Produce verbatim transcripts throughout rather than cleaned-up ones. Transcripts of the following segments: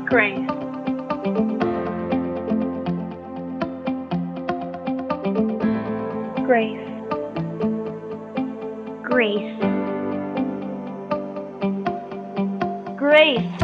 Grace. Grace. Grace. Grace.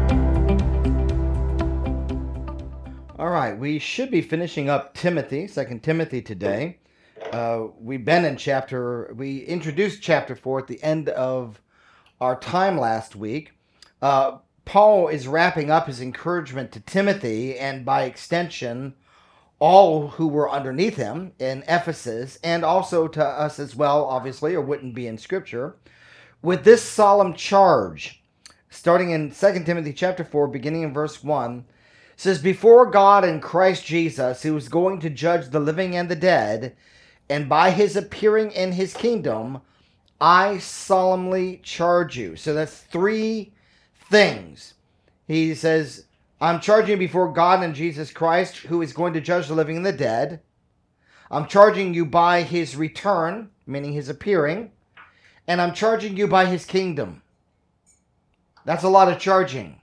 All right, we should be finishing up Timothy, Second Timothy today. Uh, we've been in chapter, we introduced chapter four at the end of our time last week. Uh, Paul is wrapping up his encouragement to Timothy and by extension, all who were underneath him in Ephesus and also to us as well, obviously, or wouldn't be in Scripture, with this solemn charge. Starting in Second Timothy chapter four, beginning in verse one, it says, "Before God and Christ Jesus, who is going to judge the living and the dead, and by his appearing in his kingdom, I solemnly charge you." So that's three things. He says, I'm charging you before God and Jesus Christ, who is going to judge the living and the dead. I'm charging you by his return, meaning his appearing. And I'm charging you by his kingdom. That's a lot of charging.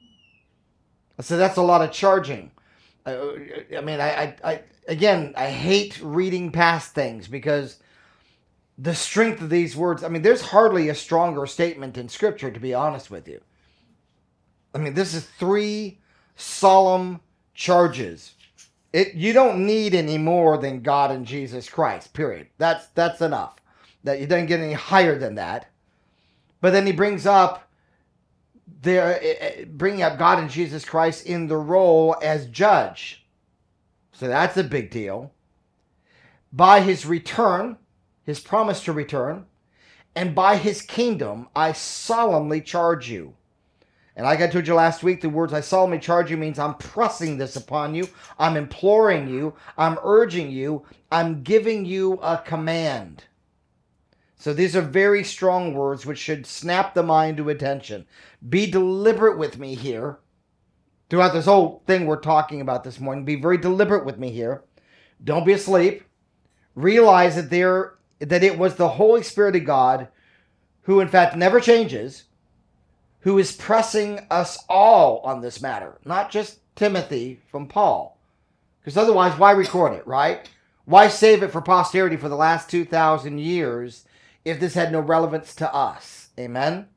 So that's a lot of charging. Uh, I mean, I, I, I, again, I hate reading past things because the strength of these words, I mean, there's hardly a stronger statement in Scripture, to be honest with you. I mean, this is three solemn charges. It, you don't need any more than God and Jesus Christ, period. That's, that's enough. That you don't get any higher than that. But then he brings up They're bringing up God and Jesus Christ in the role as judge. So that's a big deal. By his return, his promise to return, and by his kingdom, I solemnly charge you. And like I told you last week, the words I solemnly charge you means I'm pressing this upon you. I'm imploring you. I'm urging you. I'm giving you a command. So these are very strong words which should snap the mind to attention. Be deliberate with me here. Throughout this whole thing we're talking about this morning, be very deliberate with me here. Don't be asleep. Realize that there that it was the Holy Spirit of God, who in fact never changes, who is pressing us all on this matter. Not just Timothy from Paul. Because otherwise, why record it, right? Why save it for posterity for the last two thousand years if this had no relevance to us? Amen?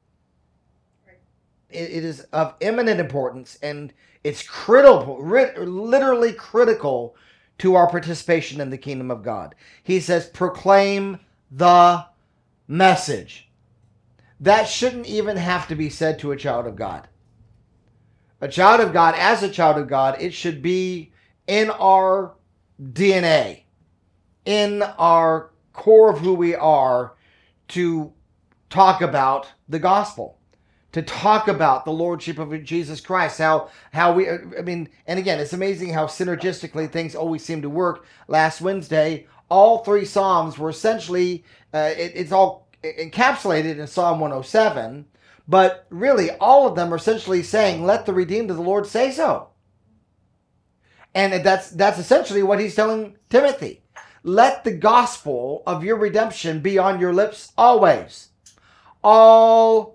It, it is of eminent importance, and it's critical, literally critical to our participation in the kingdom of God. He says, proclaim the message. That shouldn't even have to be said to a child of God. A child of God, as a child of God, it should be in our D N A, in our core of who we are, to talk about the gospel, to talk about the lordship of Jesus Christ, how how we, I mean, and again, it's amazing how synergistically things always seem to work. Last Wednesday, all three Psalms were essentially, uh, it, it's all encapsulated in Psalm one oh seven, but really all of them are essentially saying, let the redeemed of the Lord say so. And that's that's essentially what he's telling Timothy. Let the gospel of your redemption be on your lips always. Always.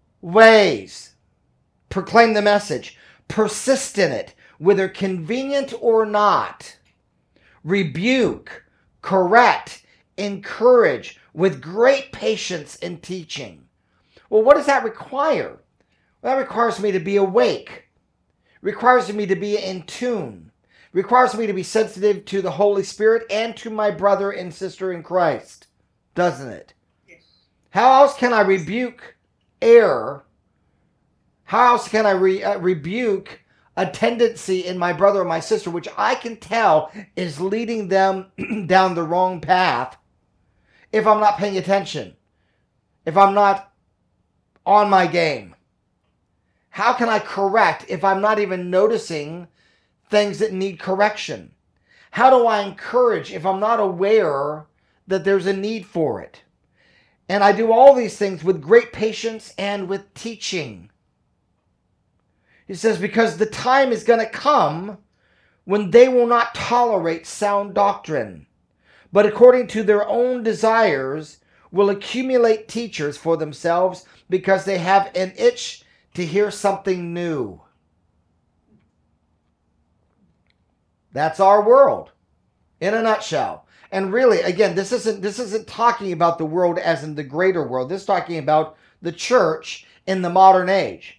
Proclaim the message. Persist in it, whether convenient or not. Rebuke, correct, encourage with great patience in teaching. Well, what does that require? Well, that requires me to be awake. Requires me to be in tune. Requires me to be sensitive to the Holy Spirit and to my brother and sister in Christ, doesn't it? Yes. How else can I rebuke error? How else can I re- uh, rebuke a tendency in my brother or my sister, which I can tell is leading them down the wrong path, if I'm not paying attention, if I'm not on my game? How can I correct if I'm not even noticing things that need correction? How do I encourage if I'm not aware that there's a need for it? And I do all these things with great patience and with teaching. He says, because the time is going to come when they will not tolerate sound doctrine, but according to their own desires will accumulate teachers for themselves because they have an itch to hear something new. That's our world in a nutshell. And really, again, this isn't this isn't talking about the world as in the greater world. This is talking about the church in the modern age.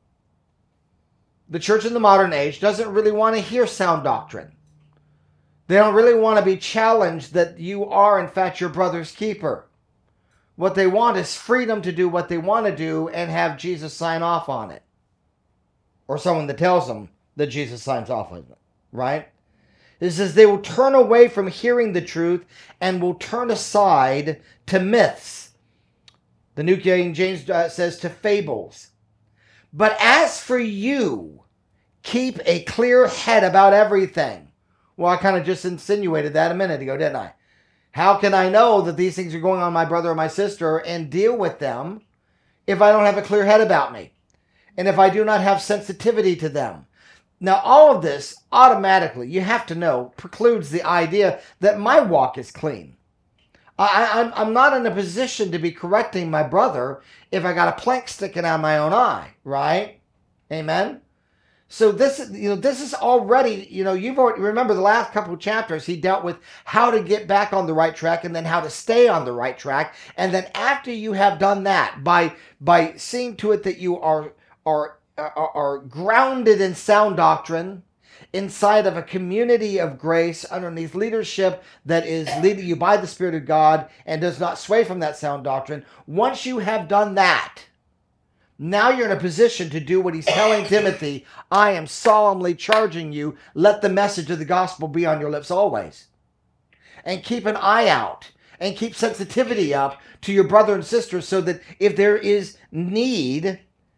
The church in the modern age doesn't really want to hear sound doctrine. They don't really want to be challenged that you are, in fact, your brother's keeper. What they want is freedom to do what they want to do and have Jesus sign off on it. Or someone that tells them that Jesus signs off on it, right? It says they will turn away from hearing the truth and will turn aside to myths. The New King James uh, says to fables. But as for you, keep a clear head about everything. Well, I kind of just insinuated that a minute ago, didn't I? How can I know that these things are going on my brother or my sister and deal with them if I don't have a clear head about me? And if I do not have sensitivity to them? Now, all of this automatically, you have to know, precludes the idea that my walk is clean. I, I'm, I'm not in a position to be correcting my brother if I got a plank sticking out of my own eye, right? Amen? So this is, you know, this is already, you know, you've already, remember the last couple of chapters, he dealt with how to get back on the right track and then how to stay on the right track. And then after you have done that, by by seeing to it that you are are are, are grounded in sound doctrine, inside of a community of grace, underneath leadership that is leading you by the Spirit of God and does not sway from that sound doctrine, once you have done that, now you're in a position to do what he's telling Timothy. I am solemnly charging you, let the message of the gospel be on your lips always. And keep an eye out and keep sensitivity up to your brother and sister so that if there is need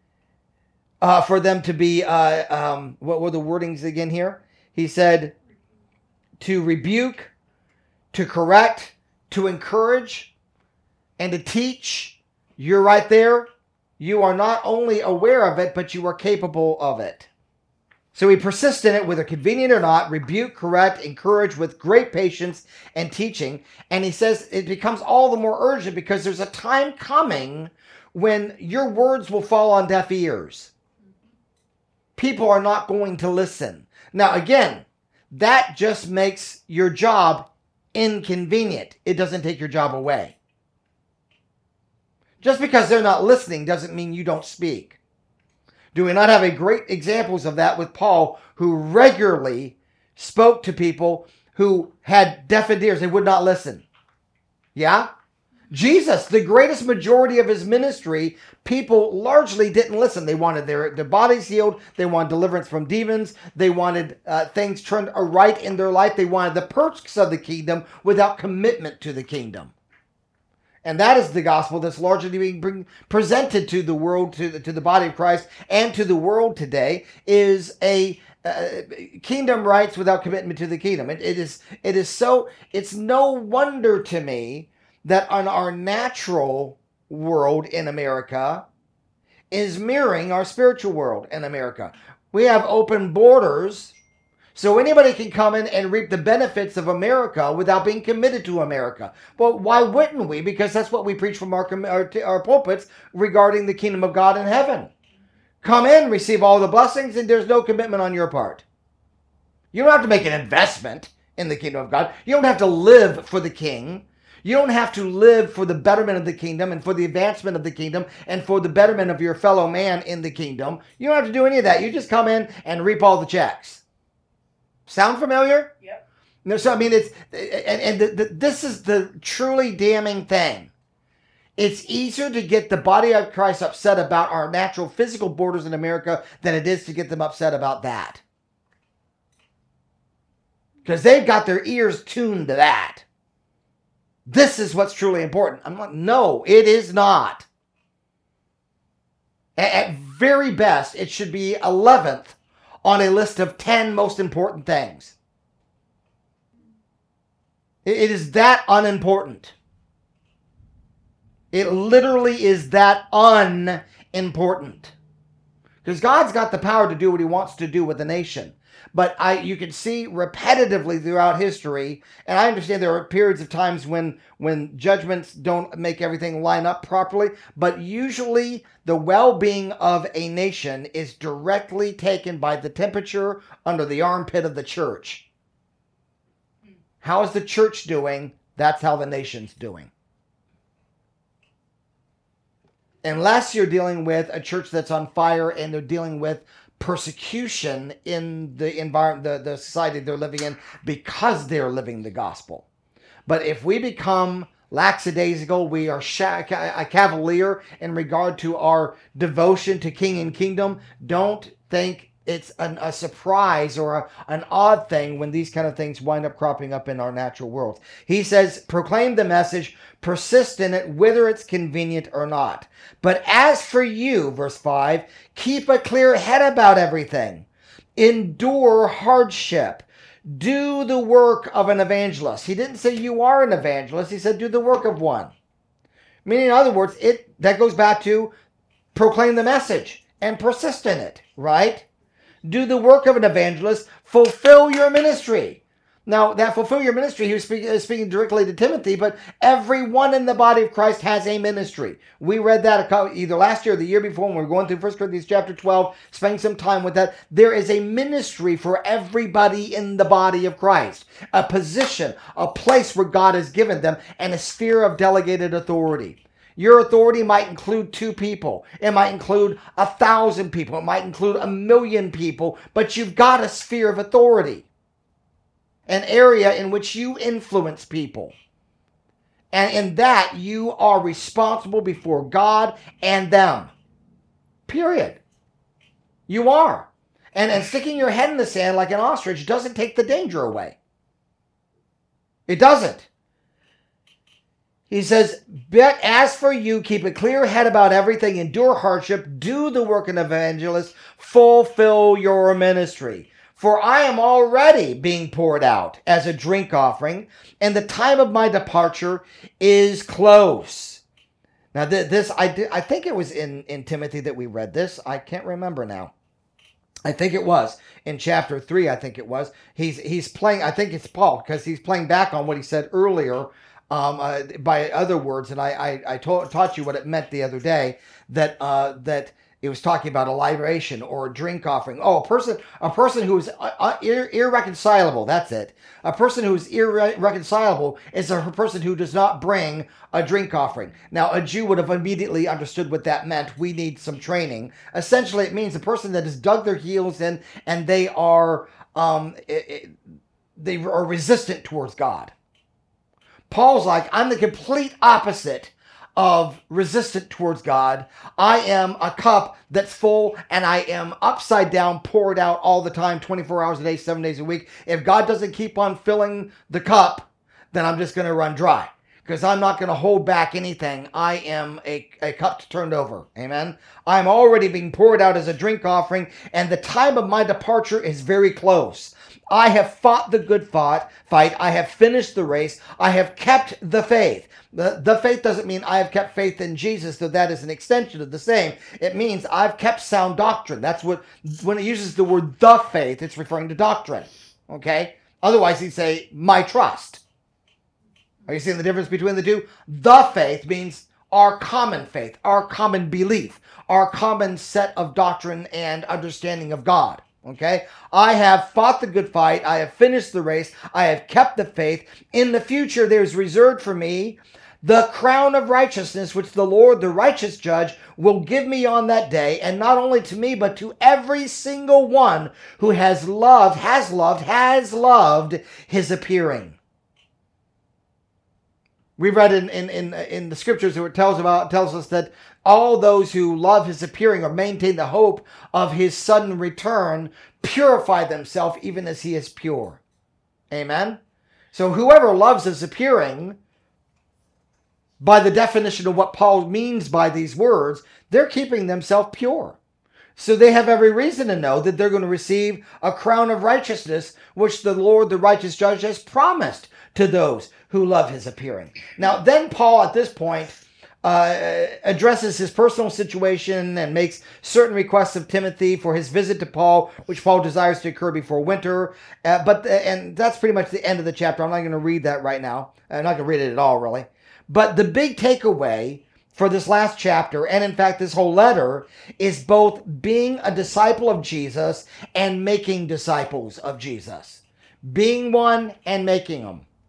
uh, for them to be, uh, um, what were the wordings again here? He said to rebuke, to correct, to encourage, and to teach. You're right there. You are not only aware of it, but you are capable of it. So we persist in it, whether convenient or not, rebuke, correct, encourage with great patience and teaching. And he says it becomes all the more urgent because there's a time coming when your words will fall on deaf ears. People are not going to listen. Now, again, that just makes your job inconvenient. It doesn't take your job away. Just because they're not listening doesn't mean you don't speak. Do we not have a great examples of that with Paul, who regularly spoke to people who had deafened ears? They would not listen. Yeah? Jesus, the greatest majority of his ministry, people largely didn't listen. They wanted their, their bodies healed. They wanted deliverance from demons. They wanted uh, things turned aright in their life. They wanted the perks of the kingdom without commitment to the kingdom. And that is the gospel that's largely being bring, presented to the world, to the, to the body of Christ, and to the world today, is a uh, kingdom rights without commitment to the kingdom. It, it is it is so, it's no wonder to me that on our natural world in America is mirroring our spiritual world in America. We have open borders, so anybody can come in and reap the benefits of America without being committed to America. Well, why wouldn't we? Because that's what we preach from our, our, our pulpits regarding the kingdom of God in heaven. Come in, receive all the blessings, and there's no commitment on your part. You don't have to make an investment in the kingdom of God. You don't have to live for the king. You don't have to live for the betterment of the kingdom and for the advancement of the kingdom and for the betterment of your fellow man in the kingdom. You don't have to do any of that. You just come in and reap all the checks. Sound familiar? Yep. No, so I mean, it's and, and the, the, this is the truly damning thing. It's easier to get the body of Christ upset about our natural physical borders in America than it is to get them upset about that. Because they've got their ears tuned to that. This is what's truly important. I'm like, no, it is not. At very best, it should be eleventh on a list of ten most important things. It is that unimportant. It literally is that unimportant. Because God's got the power to do what he wants to do with the nation. But I, you can see repetitively throughout history, and I understand there are periods of times when, when judgments don't make everything line up properly, but usually the well-being of a nation is directly taken by the temperature under the armpit of the church. How is the church doing? That's how the nation's doing. Unless you're dealing with a church that's on fire and they're dealing with persecution in the environment, the, the society they're living in, because they're living the gospel. But if we become lackadaisical, we are a cavalier in regard to our devotion to King and Kingdom, don't think it's an, a surprise or a, an odd thing when these kind of things wind up cropping up in our natural world. He says, proclaim the message, persist in it, whether it's convenient or not. But as for you, verse five, keep a clear head about everything. Endure hardship. Do the work of an evangelist. He didn't say you are an evangelist. He said do the work of one. Meaning, in other words, it that goes back to proclaim the message and persist in it, right? Do the work of an evangelist. Fulfill your ministry. Now, that fulfill your ministry, he was speaking, speaking directly to Timothy, but everyone in the body of Christ has a ministry. We read that either last year or the year before when we were going through First Corinthians chapter twelve, spending some time with that. There is a ministry for everybody in the body of Christ. A position, a place where God has given them, and a sphere of delegated authority. Your authority might include two people. It might include a thousand people. It might include a million people, but you've got a sphere of authority. An area in which you influence people. And in that, you are responsible before God and them. Period. You are. And, and sticking your head in the sand like an ostrich doesn't take the danger away. It doesn't. He says, but as for you, keep a clear head about everything, endure hardship, do the work of an evangelist, fulfill your ministry. For I am already being poured out as a drink offering, and the time of my departure is close. Now, th- this, I, did, I think it was in, in Timothy that we read this. I can't remember now. I think it was in chapter three, I think it was. He's, he's playing, I think it's Paul, because he's playing back on what he said earlier um, uh, by other words. And I, I, I told, taught you what it meant the other day, that that... Uh, It was talking about a libation or a drink offering. Oh, a person, a person who is uh, ir- irreconcilable. That's it. A person who is irreconcilable is a person who does not bring a drink offering. Now, a Jew would have immediately understood what that meant. We need some training. Essentially, it means a person that has dug their heels in and they are um, it, it, they are resistant towards God. Paul's like, I'm the complete opposite of resistant towards God. I am a cup that's full and I am upside down, poured out all the time, twenty-four hours a day, seven days a week. If God doesn't keep on filling the cup, then I'm just going to run dry because I'm not going to hold back anything. I am a, a cup turned over. Amen. I'm already being poured out as a drink offering, and the time of my departure is very close. I have fought the good fight. Fight. I have finished the race. I have kept the faith. The, the faith doesn't mean I have kept faith in Jesus, though that is an extension of the same. It means I've kept sound doctrine. That's what, when it uses the word the faith, it's referring to doctrine. Okay? Otherwise, he'd say, my trust. Are you seeing the difference between the two? The faith means our common faith, our common belief, our common set of doctrine and understanding of God. Okay? I have fought the good fight. I have finished the race. I have kept the faith. In the future, there's reserved for me the crown of righteousness, which the Lord, the righteous judge, will give me on that day, and not only to me, but to every single one who has loved, has loved, has loved his appearing. We read in, in, in, in the scriptures where it tells about tells us that all those who love his appearing or maintain the hope of his sudden return purify themselves even as he is pure. Amen? So whoever loves his appearing, by the definition of what Paul means by these words, they're keeping themselves pure. So they have every reason to know that they're going to receive a crown of righteousness, which the Lord, the righteous judge, has promised to those who love his appearing. Now, then Paul at this point uh, addresses his personal situation and makes certain requests of Timothy for his visit to Paul, which Paul desires to occur before winter. Uh, but and that's pretty much the end of the chapter. I'm not going to read that right now. I'm not going to read it at all, really. But the big takeaway for this last chapter, and in fact this whole letter, is both being a disciple of Jesus and making disciples of Jesus. Being one and making them.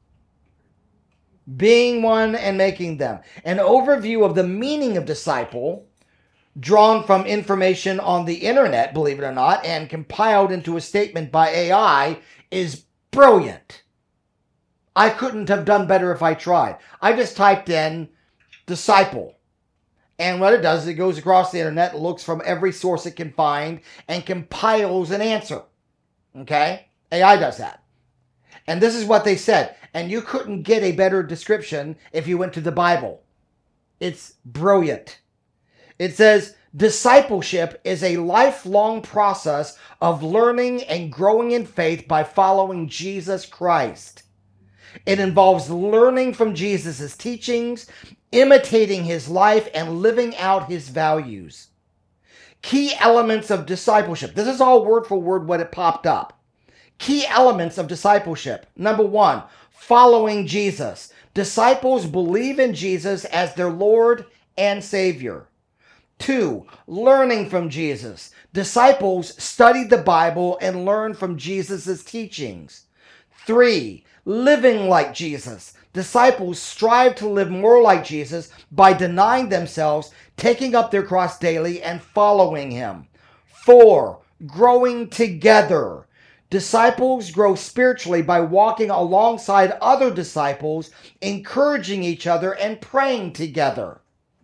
being one and making them. An overview of the meaning of disciple, drawn from information on the internet, believe it or not, and compiled into a statement by A I, is brilliant. I couldn't have done better if I tried. I just typed in disciple. And what it does is it goes across the internet, looks from every source it can find, and compiles an answer. Okay? A I does that. And this is what they said. And you couldn't get a better description if you went to the Bible. It's brilliant. It says, discipleship is a lifelong process of learning and growing in faith by following Jesus Christ. It involves learning from Jesus' teachings, imitating his life, and living out his values. Key elements of discipleship. This is all word for word what it popped up. Key elements of discipleship. Number one, following Jesus. Disciples believe in Jesus as their Lord and Savior. Two, learning from Jesus. Disciples study the Bible and learn from Jesus' teachings. Three, living like Jesus. Disciples strive to live more like Jesus by denying themselves, taking up their cross daily, and following him. Four, growing together. Disciples grow spiritually by walking alongside other disciples, encouraging each other, and praying together.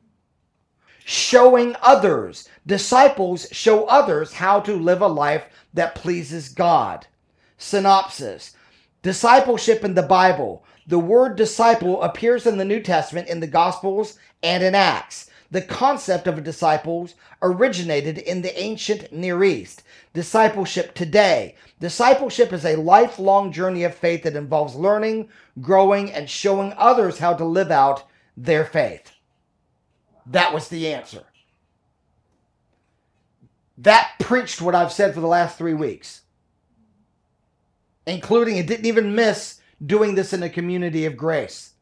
Showing others. Disciples show others how to live a life that pleases God. Synopsis. Discipleship in the Bible. The word disciple appears in the New Testament in the Gospels and in Acts. The concept of a disciple originated in the ancient Near East. Discipleship today. Discipleship is a lifelong journey of faith that involves learning, growing, and showing others how to live out their faith. That was the answer. That preached what I've said for the last three weeks. Including, it didn't even miss doing this in a community of grace.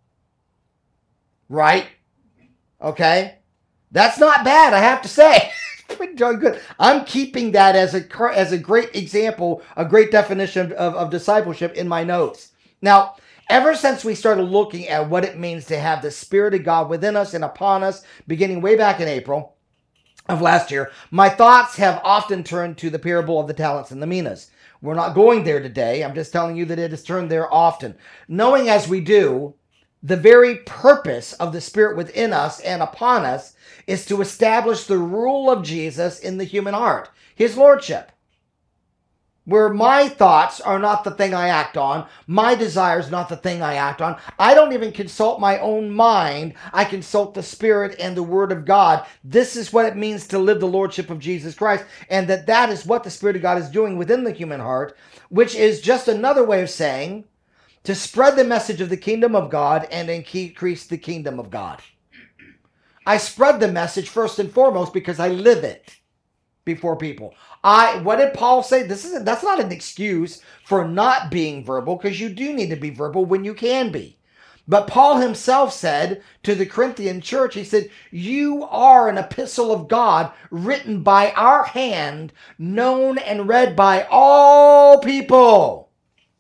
Right? Okay? That's not bad, I have to say. Pretty darn good. I'm keeping that as a as a great example, a great definition of, of discipleship in my notes. Now, ever since we started looking at what it means to have the Spirit of God within us and upon us, beginning way back in April of last year, my thoughts have often turned to the parable of the talents and the minas. We're not going there today. I'm just telling you that it has turned there often. Knowing as we do, the very purpose of the Spirit within us and upon us is to establish the rule of Jesus in the human heart, his lordship. Where my thoughts are not the thing I act on, my desires not the thing I act on. I don't even consult my own mind. I consult the Spirit and the Word of God. This is what it means to live the lordship of Jesus Christ, and that that is what the Spirit of God is doing within the human heart, which is just another way of saying to spread the message of the kingdom of God and increase the kingdom of God. I spread the message first and foremost because I live it before people. I what did Paul say? This is that's not an excuse for not being verbal, because you do need to be verbal when you can be. But Paul himself said to the Corinthian church, he said, "You are an epistle of God written by our hand, known and read by all people."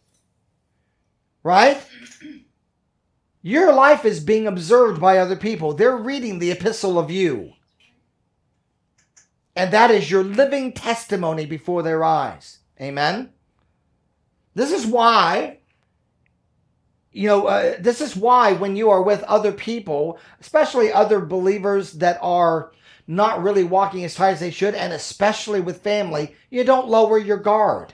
Right? Your life is being observed by other people. They're reading the epistle of you. And that is your living testimony before their eyes. Amen? This is why, you know, uh, this is why when you are with other people, especially other believers that are not really walking as tight as they should, and especially with family, you don't lower your guard.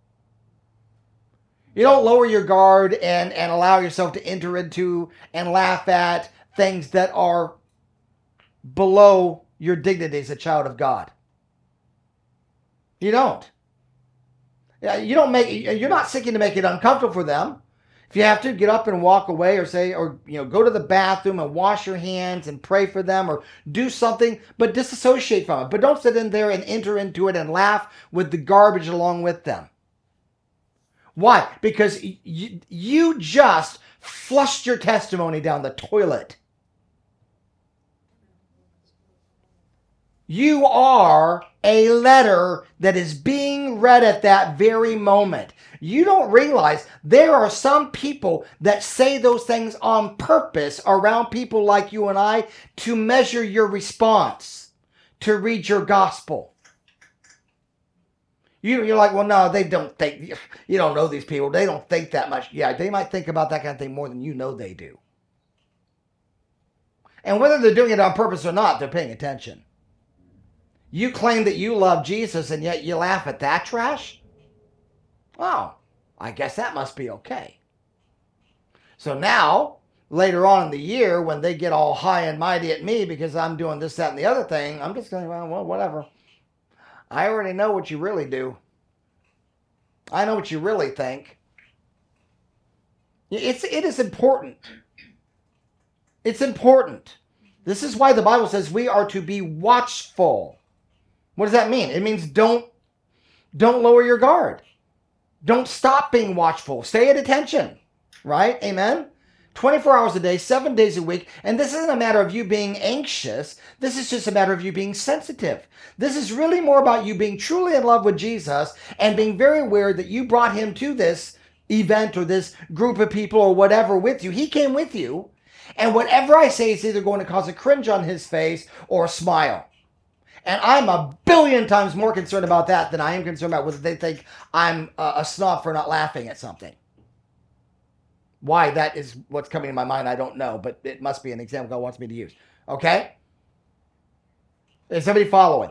You don't lower your guard and, and allow yourself to enter into and laugh at things that are below your dignity as a child of God. You don't. You don't make. You're not seeking to make it uncomfortable for them. If you have to, get up and walk away, or say, or you know, go to the bathroom and wash your hands and pray for them, or do something, but disassociate from it. But don't sit in there and enter into it and laugh with the garbage along with them. Why? Because you, you just flushed your testimony down the toilet. You are a letter that is being read at that very moment. You don't realize there are some people that say those things on purpose around people like you and I to measure your response, to read your gospel. You, you're like, well, no, they don't think, you don't know these people. They don't think that much. Yeah, they might think about that kind of thing more than you know they do. And whether they're doing it on purpose or not, they're paying attention. You claim that you love Jesus and yet you laugh at that trash? Oh, I guess that must be okay. So now, later on in the year, when they get all high and mighty at me because I'm doing this, that, and the other thing, I'm just going, well, well, whatever. I already know what you really do. I know what you really think. It's, it is important. It's important. This is why the Bible says we are to be watchful. What does that mean? It means don't, don't lower your guard. Don't stop being watchful. Stay at attention. Right? Amen? twenty-four hours a day, seven days a week. And this isn't a matter of you being anxious. This is just a matter of you being sensitive. This is really more about you being truly in love with Jesus and being very aware that you brought him to this event or this group of people or whatever with you. He came with you. And whatever I say is either going to cause a cringe on his face or a smile. And I'm a billion times more concerned about that than I am concerned about whether they think I'm a snob for not laughing at something. Why that is what's coming to my mind, I don't know. But it must be an example God wants me to use. Okay? Is somebody following?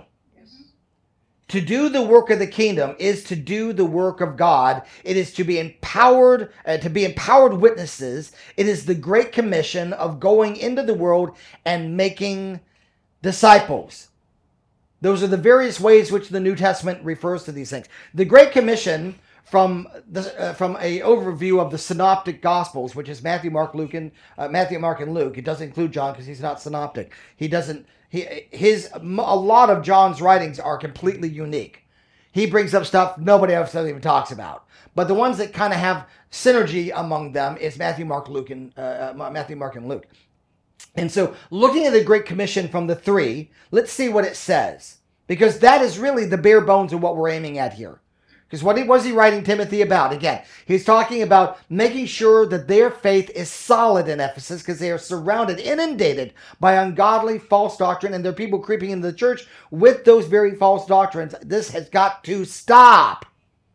To do the work of the kingdom is to do the work of God. It is to be empowered, uh, to be empowered witnesses. It is the great commission of going into the world and making disciples. Those are the various ways which the New Testament refers to these things. The Great Commission, from the uh, from a overview of the Synoptic Gospels, which is Matthew, Mark, Luke, and uh, Matthew, Mark, and Luke. It doesn't include John because he's not synoptic. He doesn't. He his a lot of John's writings are completely unique. He brings up stuff nobody else even talks about. But the ones that kind of have synergy among them is Matthew, Mark, Luke, and uh, Matthew, Mark, and Luke. And so, looking at the Great Commission from the three, let's see what it says. Because that is really the bare bones of what we're aiming at here. Because what was he writing Timothy about? Again, he's talking about making sure that their faith is solid in Ephesus because they are surrounded, inundated by ungodly false doctrine, and there are people creeping into the church with those very false doctrines. This has got to stop.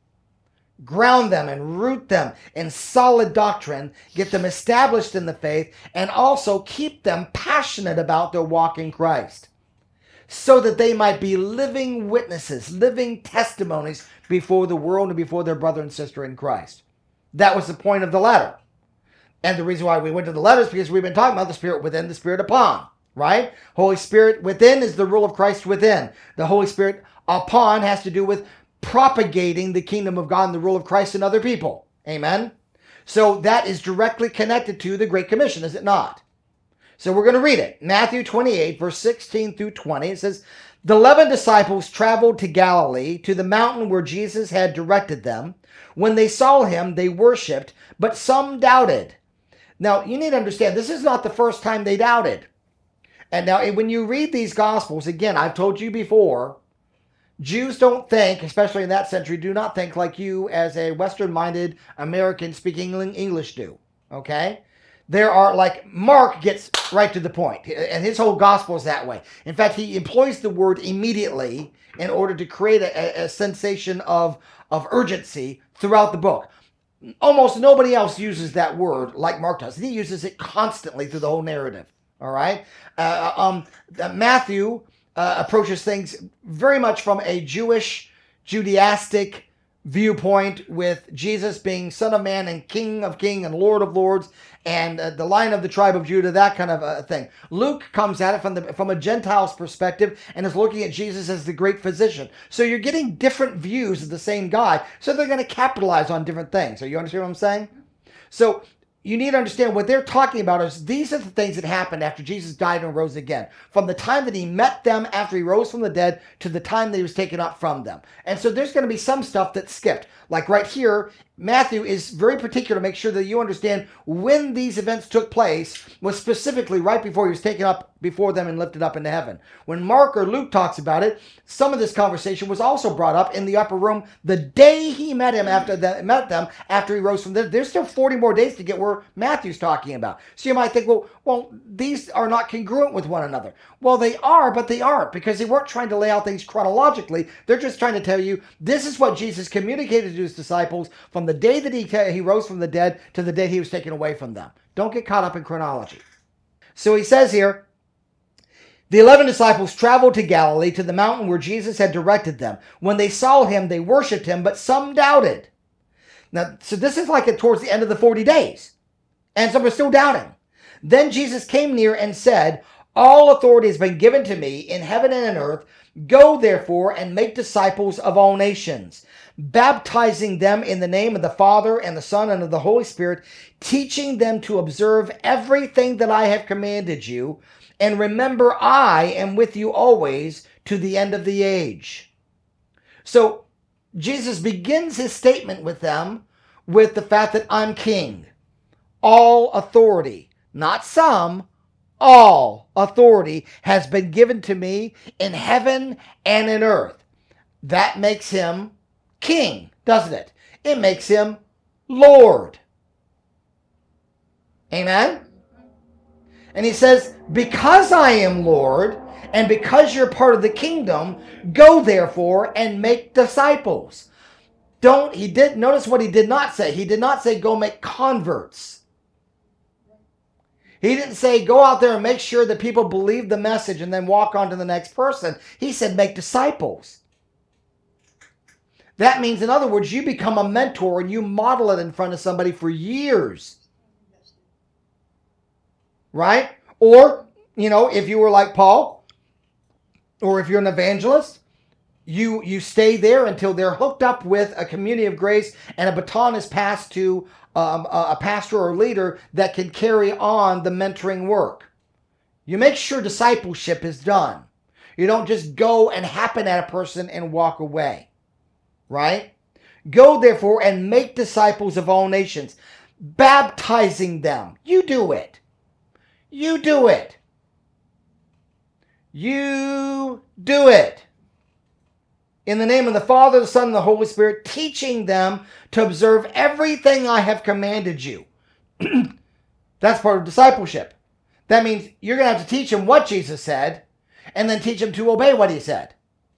Ground them and root them in solid doctrine, get them established in the faith, and also keep them passionate about their walk in Christ, so that they might be living witnesses, living testimonies before the world and before their brother and sister in Christ. That was the point of the letter. And the reason why we went to the letter is because we've been talking about the Spirit within, the Spirit upon, right? Holy Spirit within is the rule of Christ within. The Holy Spirit upon has to do with propagating the kingdom of God and the rule of Christ in other people. Amen? So that is directly connected to the Great Commission, is it not? So we're going to read it. Matthew twenty-eight, verse sixteen through twenty. It says, the eleven disciples traveled to Galilee, to the mountain where Jesus had directed them. When they saw him, they worshipped, but some doubted. Now, you need to understand, this is not the first time they doubted. And now, when you read these Gospels, again, I've told you before, Jews don't think, especially in that century, do not think like you as a Western-minded American speaking English do. Okay? There are, like, Mark gets right to the point, and his whole gospel is that way. In fact, he employs the word immediately in order to create a, a sensation of, of urgency throughout the book. Almost nobody else uses that word like Mark does. He uses it constantly through the whole narrative, all right? Uh, um, Matthew uh, approaches things very much from a Jewish, Judaistic viewpoint, with Jesus being Son of Man and King of Kings and Lord of Lords, and uh, the Lion of the tribe of Judah, that kind of a thing. Luke comes at it from the from a Gentile's perspective and is looking at Jesus as the great physician. So you're getting different views of the same guy, so they're going to capitalize on different things. So you understand what I'm saying? So you need to understand what they're talking about is these are the things that happened after Jesus died and rose again. From the time that he met them after he rose from the dead to the time that he was taken up from them. And so there's going to be some stuff that's skipped. Like right here, Matthew is very particular to make sure that you understand when these events took place was specifically right before he was taken up before them and lifted up into heaven. When Mark or Luke talks about it, some of this conversation was also brought up in the upper room the day he met him after the, met them after he rose from the dead. There's still forty more days to get where Matthew's talking about. So you might think, well, well, these are not congruent with one another. Well, they are, but they aren't, because they weren't trying to lay out things chronologically. They're just trying to tell you this is what Jesus communicated to his disciples from the day that he, he rose from the dead to the day he was taken away from them. Don't get caught up in chronology. So he says here, the eleven disciples traveled to Galilee, to the mountain where Jesus had directed them. When they saw him, they worshipped him, but some doubted. Now, so this is like towards the end of the forty days. And some are still doubting. Then Jesus came near and said, all authority has been given to me in heaven and in earth. Go therefore and make disciples of all nations, baptizing them in the name of the Father and the Son and of the Holy Spirit, teaching them to observe everything that I have commanded you. And remember, I am with you always to the end of the age. So Jesus begins his statement with them with the fact that I'm king. All authority, not some, all authority has been given to me in heaven and in earth. That makes him king, doesn't it? It makes him Lord. Amen? And he says, because I am Lord, and because you're part of the kingdom, go therefore and make disciples. Don't, he did, notice what he did not say. He did not say go make converts. He didn't say go out there and make sure that people believe the message and then walk on to the next person. He said make disciples. That means, in other words, you become a mentor and you model it in front of somebody for years. Right? Or, you know, if you were like Paul, or if you're an evangelist, you, you stay there until they're hooked up with a community of grace and a baton is passed to um, a, a pastor or leader that can carry on the mentoring work. You make sure discipleship is done. You don't just go and happen at a person and walk away. Right? Go therefore and make disciples of all nations, baptizing them. You do it. You do it. You do it. In the name of the Father, the Son, and the Holy Spirit, teaching them to observe everything I have commanded you. That's part of discipleship. That means you're going to have to teach them what Jesus said, and then teach them to obey what he said.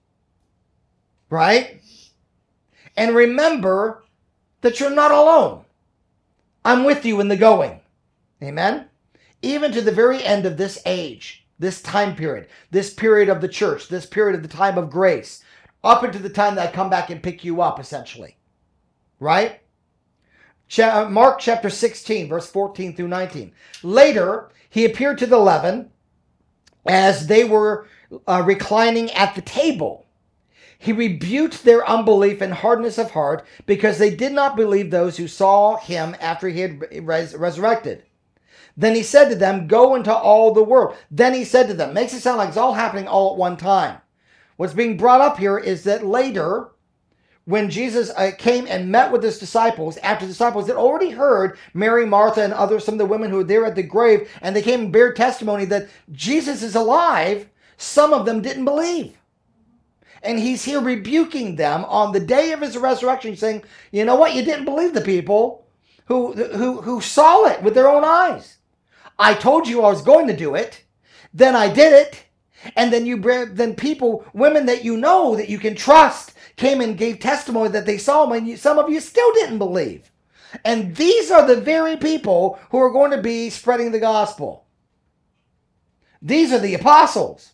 Right? And remember that you're not alone. I'm with you in the going. Amen? Even to the very end of this age, this time period, this period of the church, this period of the time of grace, up into the time that I come back and pick you up, essentially. Right? Mark chapter sixteen, verse fourteen through nineteen. Later, he appeared to the eleven as they were uh, reclining at the table. He rebuked their unbelief and hardness of heart because they did not believe those who saw him after he had res- resurrected. Then he said to them, go into all the world. Then he said to them, makes it sound like it's all happening all at one time. What's being brought up here is that later, when Jesus uh, came and met with his disciples, after the disciples had already heard Mary, Martha, and others, some of the women who were there at the grave, and they came and bear testimony that Jesus is alive, some of them didn't believe. And he's here rebuking them on the day of his resurrection, saying, you know what, you didn't believe the people who, who, who saw it with their own eyes. I told you I was going to do it. Then I did it. And then you then people, women that you know, that you can trust, came and gave testimony that they saw him, and you, some of you still didn't believe. And these are the very people who are going to be spreading the gospel. These are the apostles.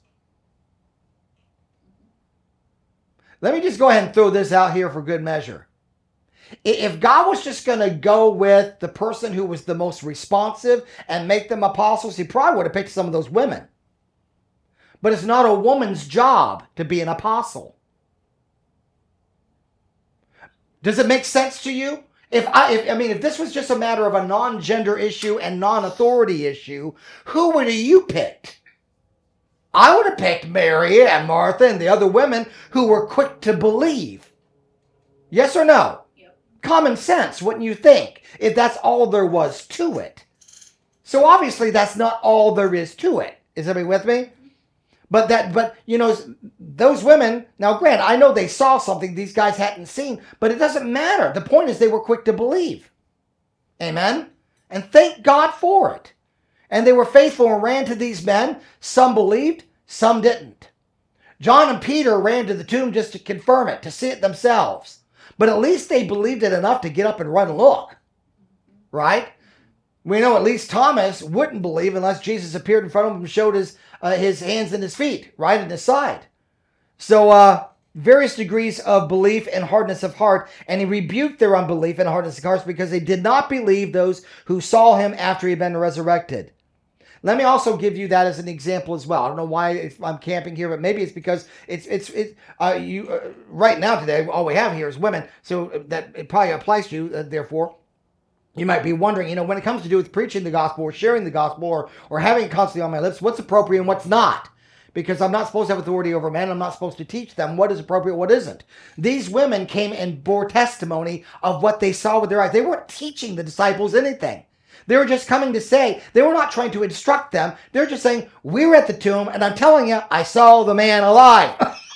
Let me just go ahead and throw this out here for good measure. If God was just going to go with the person who was the most responsive and make them apostles, he probably would have picked some of those women. But it's not a woman's job to be an apostle. Does it make sense to you? If I, if, I mean, if this was just a matter of a non-gender issue and non-authority issue, who would you pick? I would have picked Mary and Martha and the other women who were quick to believe. Yes or no? Common sense, wouldn't you think, if that's all there was to it? So obviously that's not all there is to it. Is everybody with me? But that, but you know, those women, now granted, I know they saw something these guys hadn't seen, but it doesn't matter. The point is they were quick to believe. Amen? And thank God for it. And they were faithful and ran to these men. Some believed, some didn't. John and Peter ran to the tomb just to confirm it, to see it themselves. But at least they believed it enough to get up and run and look. Right? We know at least Thomas wouldn't believe unless Jesus appeared in front of him and showed his uh, his hands and his feet, right, and his side. So, uh, various degrees of belief and hardness of heart, and he rebuked their unbelief and hardness of hearts because they did not believe those who saw him after he had been resurrected. Let me also give you that as an example as well. I don't know why it's, I'm camping here, but maybe it's because it's it's it's uh, you uh, right now today. All we have here is women, so that it probably applies to you. Uh, therefore, you might be wondering, you know, when it comes to do with preaching the gospel or sharing the gospel or, or having it constantly on my lips, what's appropriate and what's not? Because I'm not supposed to have authority over men. I'm not supposed to teach them what is appropriate, what isn't. These women came and bore testimony of what they saw with their eyes. They weren't teaching the disciples anything. They were just coming to say, they were not trying to instruct them. They're just saying, we were at the tomb and I'm telling you, I saw the man alive.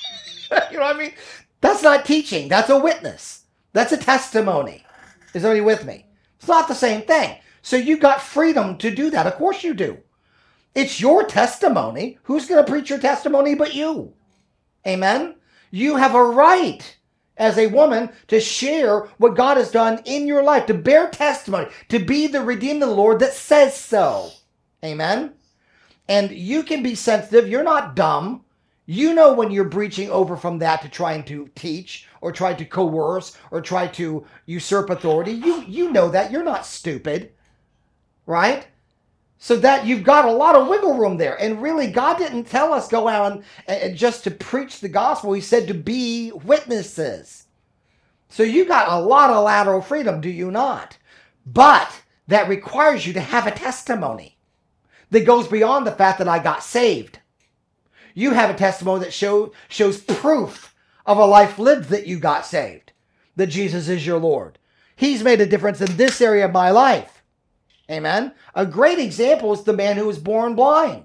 You know what I mean? That's not teaching. That's a witness. That's a testimony. Is everybody with me? It's not the same thing. So you got freedom to do that. Of course you do. It's your testimony. Who's going to preach your testimony but you? Amen? You have a right as a woman to share what God has done in your life, to bear testimony, to be the redeemed of the Lord that says so. Amen? And you can be sensitive. You're not dumb. You know when you're breaching over from that to trying to teach or try to coerce or try to usurp authority. You, you know that. You're not stupid. Right? So that you've got a lot of wiggle room there. And really, God didn't tell us go out and, and just to preach the gospel. He said to be witnesses. So you got a lot of lateral freedom, do you not? But that requires you to have a testimony that goes beyond the fact that I got saved. You have a testimony that show, shows proof of a life lived that you got saved, that Jesus is your Lord. He's made a difference in this area of my life. Amen. A great example is the man who was born blind.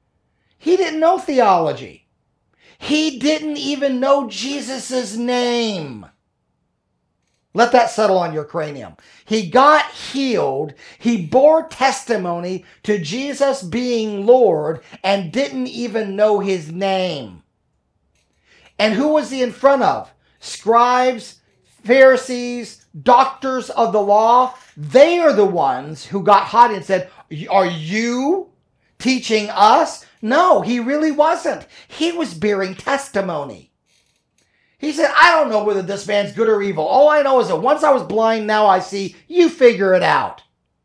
He didn't know theology. He didn't even know Jesus' name. Let that settle on your cranium. He got healed. He bore testimony to Jesus being Lord and didn't even know his name. And who was he in front of? Scribes, Pharisees, doctors of the law. They are the ones who got hot and said, are you teaching us? No, he really wasn't. He was bearing testimony. He said, I don't know whether this man's good or evil. All I know is that once I was blind, now I see. You figure it out.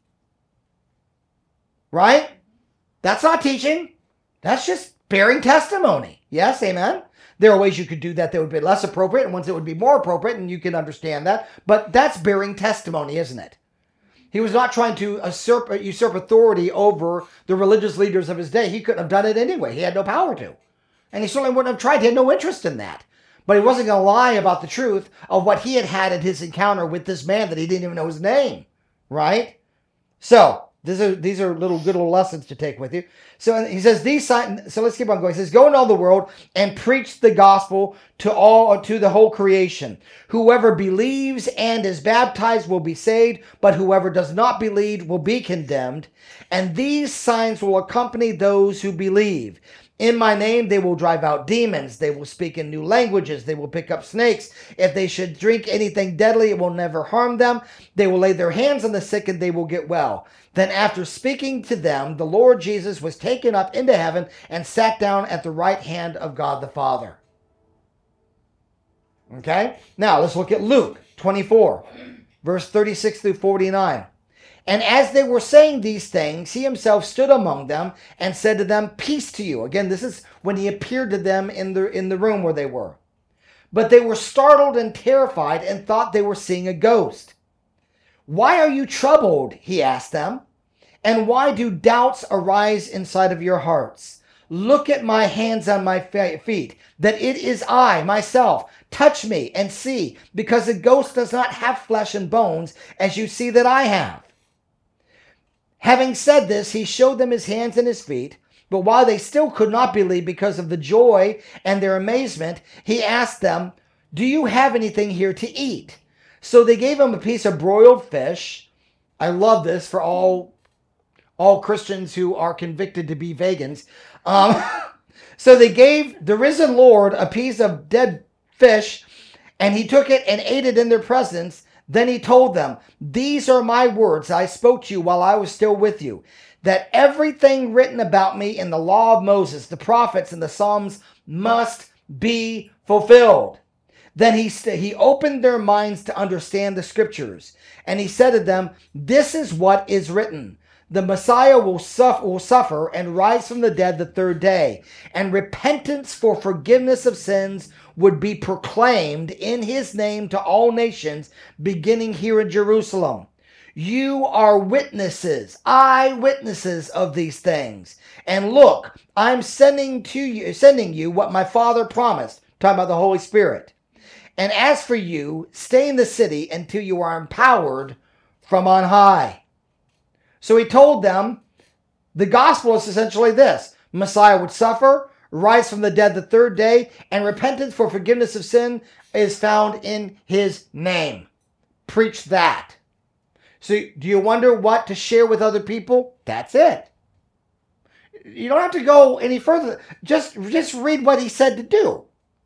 Right? That's not teaching. That's just bearing testimony. Yes, amen? There are ways you could do that that would be less appropriate and ones that would be more appropriate, and you can understand that. But that's bearing testimony, isn't it? He was not trying to usurp, usurp authority over the religious leaders of his day. He couldn't have done it anyway. He had no power to. And he certainly wouldn't have tried. He had no interest in that. But he wasn't going to lie about the truth of what he had had in his encounter with this man that he didn't even know his name. Right? So, these are, these are little good little lessons to take with you. So he says, these signs, so let's keep on going. He says, go into all the world and preach the gospel to all, to the whole creation. Whoever believes and is baptized will be saved, but whoever does not believe will be condemned. And these signs will accompany those who believe. In my name, they will drive out demons. They will speak in new languages. They will pick up snakes. If they should drink anything deadly, it will never harm them. They will lay their hands on the sick and they will get well. Then after speaking to them, the Lord Jesus was taken up into heaven and sat down at the right hand of God the Father. Okay? Now, let's look at Luke twenty-four, verse thirty-six through forty-nine. And as they were saying these things, he himself stood among them and said to them, peace to you. Again, this is when he appeared to them in the, in the room where they were. But they were startled and terrified and thought they were seeing a ghost. Why are you troubled? He asked them. And why do doubts arise inside of your hearts? Look at my hands and my feet, that it is I, myself. Touch me and see, because a ghost does not have flesh and bones, as you see that I have. Having said this, he showed them his hands and his feet. But while they still could not believe because of the joy and their amazement, he asked them, "Do you have anything here to eat?" So they gave him a piece of broiled fish. I love this for all, all Christians who are convicted to be vegans. Um, so they gave the risen Lord a piece of dead fish, and he took it and ate it in their presence. Then he told them, "These are my words I spoke to you while I was still with you, that everything written about me in the law of Moses, the prophets, and the Psalms must be fulfilled." Then he, he opened their minds to understand the scriptures. And he said to them, "This is what is written. The Messiah will suffer, will suffer and rise from the dead the third day. And repentance for forgiveness of sins would be proclaimed in his name to all nations, beginning here in Jerusalem. You are witnesses, eyewitnesses of these things. And look, I'm sending to you, sending you what my Father promised." Talking about the Holy Spirit. "And as for you, stay in the city until you are empowered from on high." So he told them the gospel is essentially this: Messiah would suffer, rise from the dead the third day, and repentance for forgiveness of sin is found in his name. Preach that. So do you wonder what to share with other people? That's it. You don't have to go any further. Just, just read what he said to do.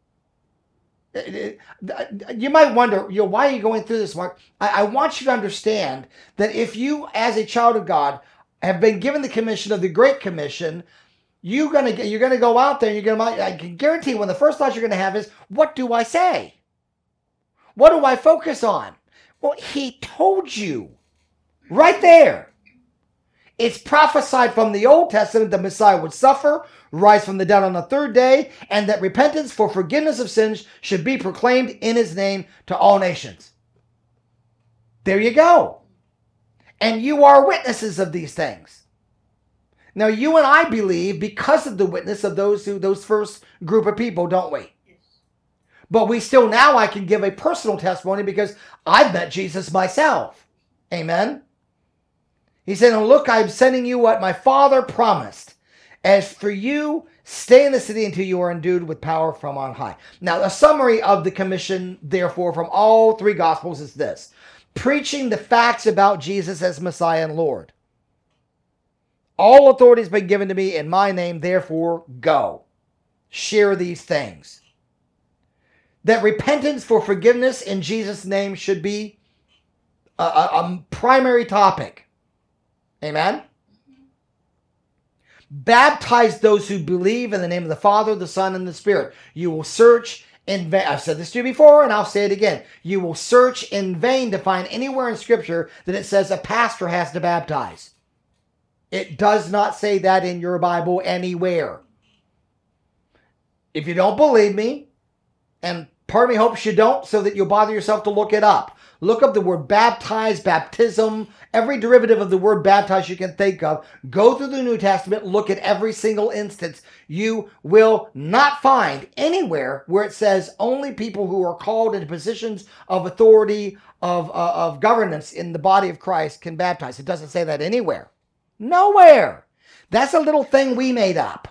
You might wonder, you know, why are you going through this, Mark? I, I want you to understand that if you, as a child of God, have been given the commission of the Great Commission, you're gonna you're gonna go out there. And you're gonna. I can guarantee one of the first thoughts you're gonna have is, "What do I say? What do I focus on?" Well, he told you right there. It's prophesied from the Old Testament that Messiah would suffer, rise from the dead on the third day, and that repentance for forgiveness of sins should be proclaimed in his name to all nations. There you go. And you are witnesses of these things. Now, you and I believe because of the witness of those who those first group of people, don't we? But we still, now I can give a personal testimony because I've met Jesus myself. Amen. He said, "And look, I'm sending you what my Father promised. As for you, stay in the city until you are endued with power from on high." Now, a summary of the commission, therefore, from all three Gospels is this: preaching the facts about Jesus as Messiah and Lord. "All authority has been given to me in my name, therefore go. Share these things." That repentance for forgiveness in Jesus' name should be a, a, a primary topic. Amen? Baptize those who believe in the name of the Father, the Son, and the Spirit. You will search in vain. I've said this to you before, and I'll say it again. You will search in vain to find anywhere in Scripture that it says a pastor has to baptize. It does not say that in your Bible anywhere. If you don't believe me, and part of me hopes you don't, so that you'll bother yourself to look it up. Look up the word baptize, baptism, every derivative of the word baptize you can think of. Go through the New Testament, look at every single instance. You will not find anywhere where it says only people who are called into positions of authority, of, uh, of governance in the body of Christ can baptize. It doesn't say that anywhere. Nowhere. That's a little thing we made up.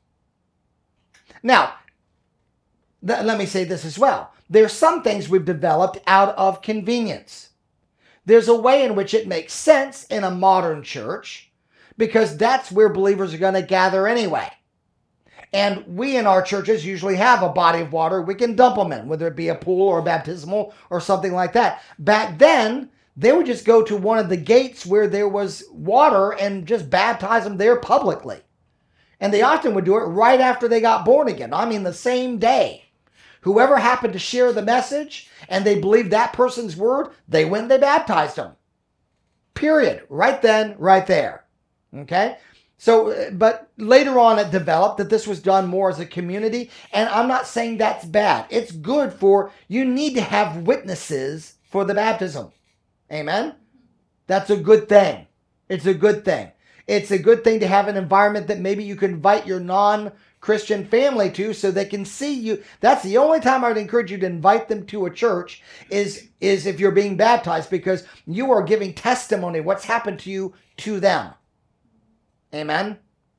Now, th- let me say this as well. There's some things we've developed out of convenience. There's a way in which it makes sense in a modern church because that's where believers are going to gather anyway. And we in our churches usually have a body of water we can dump them in, whether it be a pool or a baptismal or something like that. Back then, they would just go to one of the gates where there was water and just baptize them there publicly. And they often would do it right after they got born again. I mean, the same day. Whoever happened to share the message and they believed that person's word, they went and they baptized them. Period. Right then, right there. Okay? So, but later on it developed that this was done more as a community. And I'm not saying that's bad. It's good for, you need to have witnesses for the baptism. Amen? That's a good thing. It's a good thing. It's a good thing to have an environment that maybe you can invite your non-Christian family to so they can see you. That's the only time I would encourage you to invite them to a church is, is if you're being baptized, because you are giving testimony what's happened to you to them. Amen?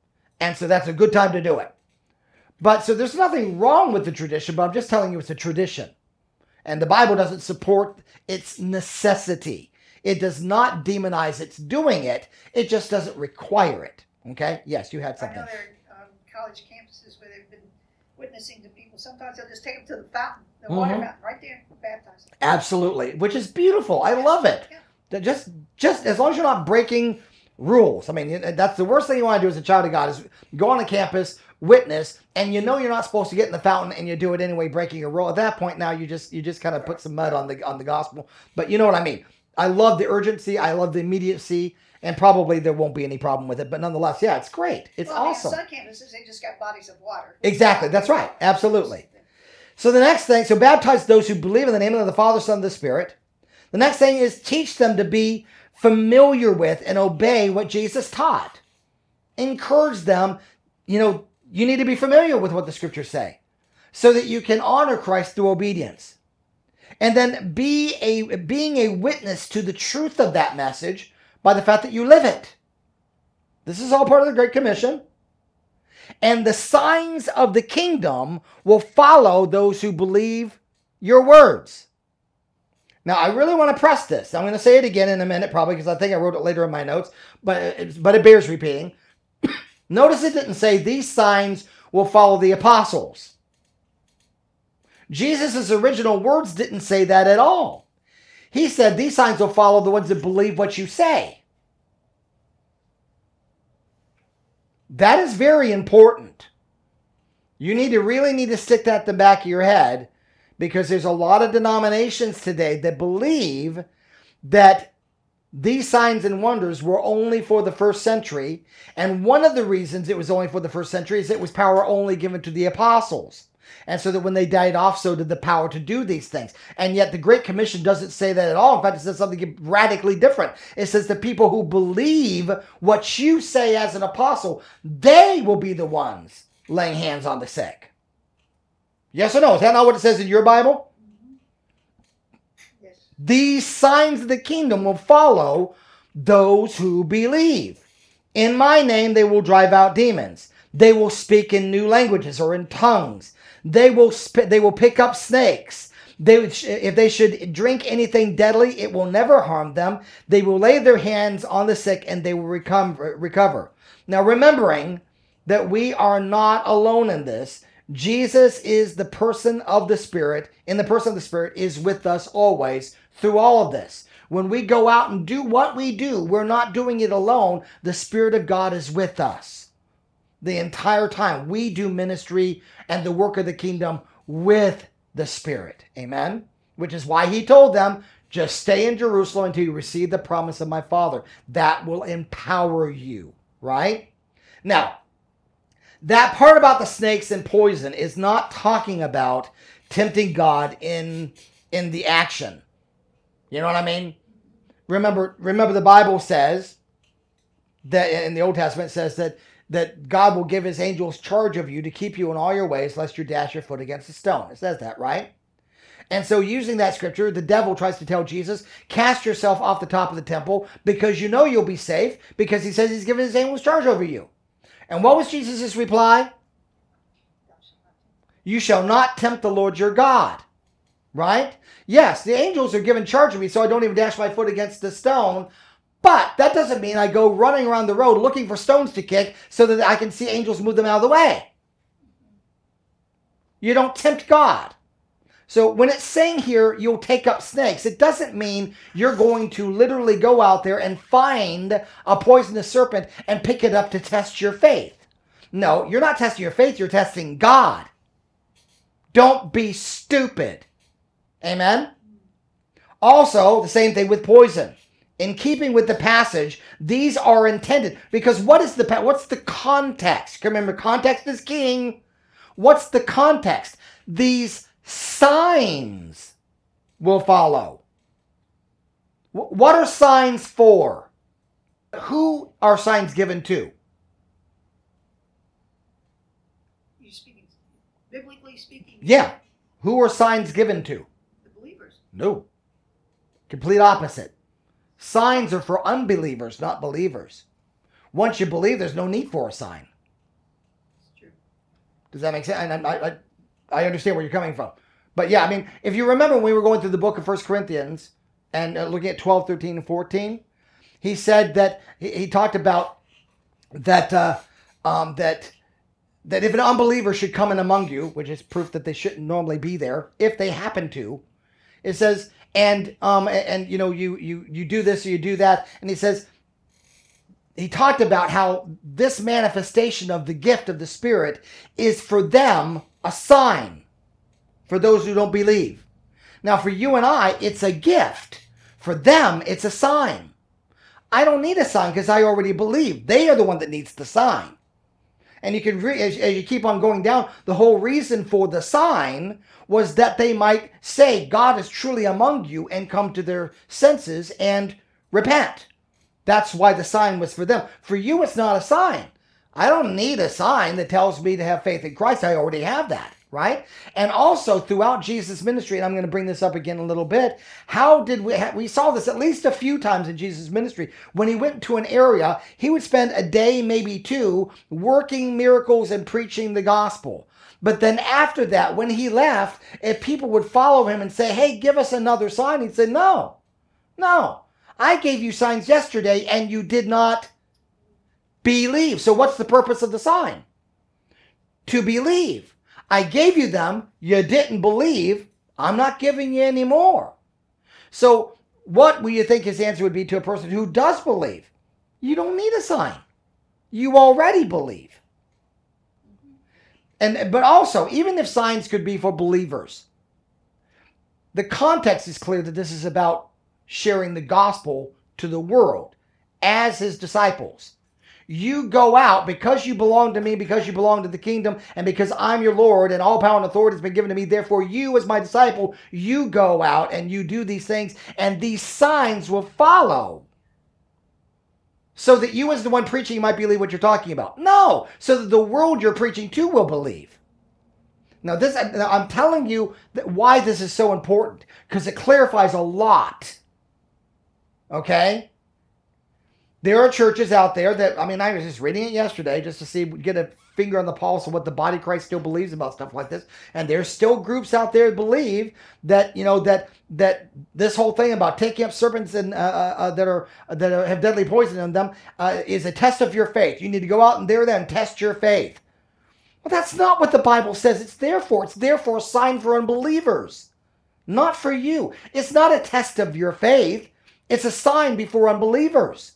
And so that's a good time to do it. But so there's nothing wrong with the tradition, but I'm just telling you it's a tradition. And the Bible doesn't support its necessity. It does not demonize its doing it. It just doesn't require it. Okay? Yes, you had something. I know there are um, college campuses where they've been witnessing to people. Sometimes they'll just take them to the fountain, the mm-hmm. water fountain, right there, baptize them. Absolutely, which is beautiful. I love it. Yeah. Just, just as long as you're not breaking rules. I mean, that's the worst thing you want to do as a child of God is go on a campus, witness, and you know you're not supposed to get in the fountain, and you do it anyway, breaking a rule. At that point, now you just you just kind of put some mud on the on the gospel. But you know what I mean. I love the urgency. I love the immediacy, and probably there won't be any problem with it. But nonetheless, yeah, it's great. It's well, awesome. Some campuses they just got bodies of water. Exactly. That's right. Absolutely. So the next thing, so baptize those who believe in the name of the Father, Son, and the Spirit. The next thing is teach them to be familiar with and obey what Jesus taught. Encourage them, you know, you need to be familiar with what the scriptures say so that you can honor Christ through obedience. And then be a being a witness to the truth of that message by the fact that you live it. This is all part of the Great Commission. And the signs of the kingdom will follow those who believe your words. Now, I really want to press this. I'm going to say it again in a minute, probably, because I think I wrote it later in my notes, but it, but it bears repeating. Notice it didn't say these signs will follow the apostles. Jesus' original words didn't say that at all. He said these signs will follow the ones that believe what you say. That is very important. You need to really need to stick that in the back of your head, because there's a lot of denominations today that believe that these signs and wonders were only for the first century. And one of the reasons it was only for the first century is it was power only given to the apostles. And so that when they died off, so did the power to do these things. And yet the Great Commission doesn't say that at all. In fact, it says something radically different. It says the people who believe what you say as an apostle, they will be the ones laying hands on the sick. Yes or no? Is that not what it says in your Bible? Yes. These signs of the kingdom will follow those who believe. In my name, they will drive out demons. They will speak in new languages or in tongues. They will sp- they will pick up snakes. They, if they should drink anything deadly, it will never harm them. They will lay their hands on the sick and they will recover. recover. Now, remembering that we are not alone in this, Jesus is the person of the Spirit, and the person of the Spirit is with us always through all of this. When we go out and do what we do, we're not doing it alone. The Spirit of God is with us the entire time. We do ministry and the work of the kingdom with the Spirit. Amen? Which is why he told them, just stay in Jerusalem until you receive the promise of my Father. That will empower you, right? Now, that part about the snakes and poison is not talking about tempting God in, in the action. You know what I mean? Remember, remember the Bible says that in the Old Testament says that, that God will give his angels charge of you to keep you in all your ways, lest you dash your foot against a stone. It says that, right? And so using that scripture, the devil tries to tell Jesus, cast yourself off the top of the temple because you know you'll be safe, because he says he's given his angels charge over you. And what was Jesus' reply? You shall not tempt the Lord your God. Right? Yes, the angels are given charge of me so I don't even dash my foot against the stone. But that doesn't mean I go running around the road looking for stones to kick so that I can see angels move them out of the way. You don't tempt God. So when it's saying here, you'll take up snakes, it doesn't mean you're going to literally go out there and find a poisonous serpent and pick it up to test your faith. No, you're not testing your faith, you're testing God. Don't be stupid. Amen? Also, the same thing with poison. In keeping with the passage, these are intended, because what is the, what's the context? Remember, context is king. What's the context? These signs will follow. What are signs for? Who are signs given to? You're speaking, biblically speaking. Yeah. Who are signs given to? The believers. No. Complete opposite. Signs are for unbelievers, not believers. Once you believe, there's no need for a sign. Does that make sense? And I, I, I understand where you're coming from. But yeah, I mean, if you remember when we were going through the book of First Corinthians and uh, looking at twelve, thirteen, and fourteen, he said that, he, he talked about that, uh, um, that, that if an unbeliever should come in among you, which is proof that they shouldn't normally be there, if they happen to, it says, and, um, and, and you know, you, you, you do this or you do that. And he says, he talked about how this manifestation of the gift of the Spirit is for them a sign for those who don't believe. Now, for you and I, it's a gift. For them, it's a sign. I don't need a sign because I already believe. They are the one that needs the sign. And you can, re- as, as you keep on going down, the whole reason for the sign was that they might say God is truly among you and come to their senses and repent. That's why the sign was for them. For you, it's not a sign. I don't need a sign that tells me to have faith in Christ. I already have that, right? And also throughout Jesus' ministry, and I'm going to bring this up again a little bit, how did we, ha- we saw this at least a few times in Jesus' ministry. When he went to an area, he would spend a day, maybe two, working miracles and preaching the gospel. But then after that, when he left, if people would follow him and say, hey, give us another sign, he'd say, no, no. I gave you signs yesterday and you did not believe. So what's the purpose of the sign? To believe. I gave you them. You didn't believe. I'm not giving you any more. So what will you think his answer would be to a person who does believe? You don't need a sign. You already believe. And but also, even if signs could be for believers, the context is clear that this is about sharing the gospel to the world as his disciples. You go out because you belong to me, because you belong to the kingdom, and because I'm your Lord and all power and authority has been given to me. Therefore, you as my disciple, you go out and you do these things, and these signs will follow. So that you as the one preaching might believe what you're talking about. No, so that the world you're preaching to will believe. Now, this I'm telling you that why this is so important, because it clarifies a lot. Okay? There are churches out there that, I mean, I was just reading it yesterday just to see, get a finger on the pulse of what the body of Christ still believes about stuff like this. And there's still groups out there that believe that, you know, that that this whole thing about taking up serpents and uh, uh, that are that are, have deadly poison in them uh, is a test of your faith. You need to go out and there then test your faith. Well, that's not what the Bible says it's there for. It's there for a sign for unbelievers, not for you. It's not a test of your faith. It's a sign before unbelievers.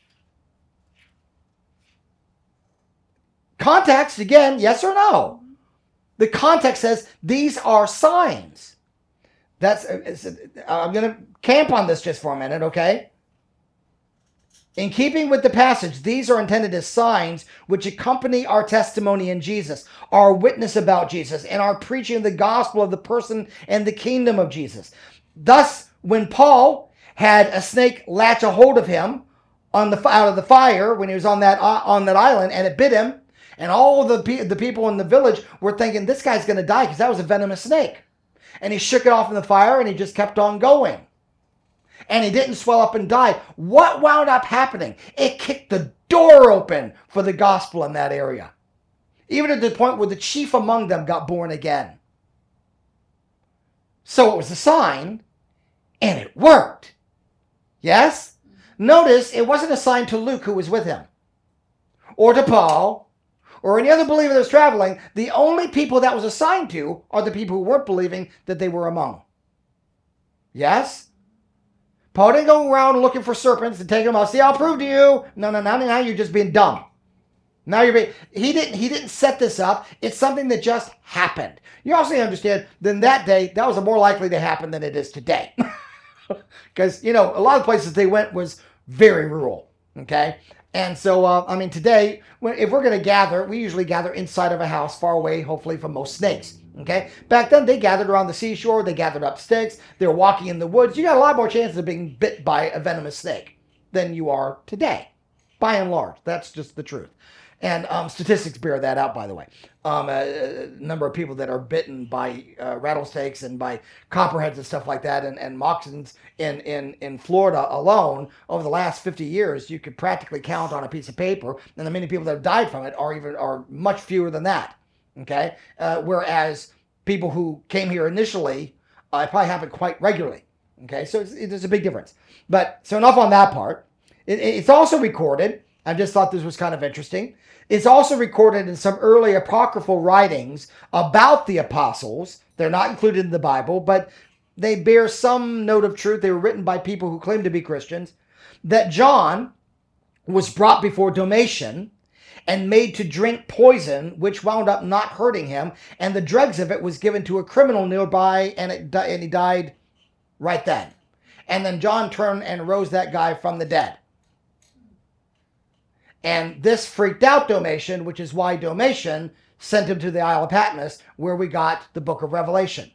Context, again, yes or no? The context says these are signs. That's. I'm going to camp on this just for a minute, okay? In keeping with the passage, these are intended as signs which accompany our testimony in Jesus, our witness about Jesus, and our preaching of the gospel of the person and the kingdom of Jesus. Thus, when Paul had a snake latch a hold of him on the out of the fire when he was on that uh, on that island, and it bit him, and all the pe- the people in the village were thinking this guy's going to die because that was a venomous snake, and he shook it off in the fire and he just kept on going. And he didn't swell up and die. What wound up happening? It kicked the door open for the gospel in that area. Even to the point where the chief among them got born again. So it was a sign, and it worked. Yes? Notice it wasn't a sign to Luke who was with him, or to Paul, or any other believer that was traveling. The only people that was assigned to are the people who weren't believing that they were among. Yes? Paul didn't go around looking for serpents and taking them out. See, I'll prove to you. No, no, no, now you're just being dumb. Now you're being, he didn't, he didn't set this up. It's something that just happened. You also understand, then that day, that was more likely to happen than it is today. Because, you know, a lot of places they went was very rural. Okay. And so, uh, I mean, today, if we're going to gather, we usually gather inside of a house far away, hopefully from most snakes. Okay. Back then, they gathered around the seashore. They gathered up sticks. They were walking in the woods. You got a lot more chances of being bit by a venomous snake than you are today, by and large. That's just the truth. And um, statistics bear that out, by the way. Um, a, a number of people that are bitten by uh, rattlesnakes and by copperheads and stuff like that, and, and moccasins in, in, in Florida alone, over the last fifty years, you could practically count on a piece of paper, and the many people that have died from it are even are much fewer than that. Okay? Uh, whereas people who came here initially, uh, it probably happened quite regularly. Okay? So it's, it, there's a big difference. But, so enough on that part. It, it's also recorded, I just thought this was kind of interesting. It's also recorded in some early apocryphal writings about the apostles. They're not included in the Bible, but they bear some note of truth. They were written by people who claim to be Christians. That John was brought before Domitian and made to drink poison, which wound up not hurting him. And the dregs of it was given to a criminal nearby, and, it, and he died right then. And then John turned and rose that guy from the dead. And this freaked out Domitian, which is why Domitian sent him to the Isle of Patmos, where we got the book of Revelation.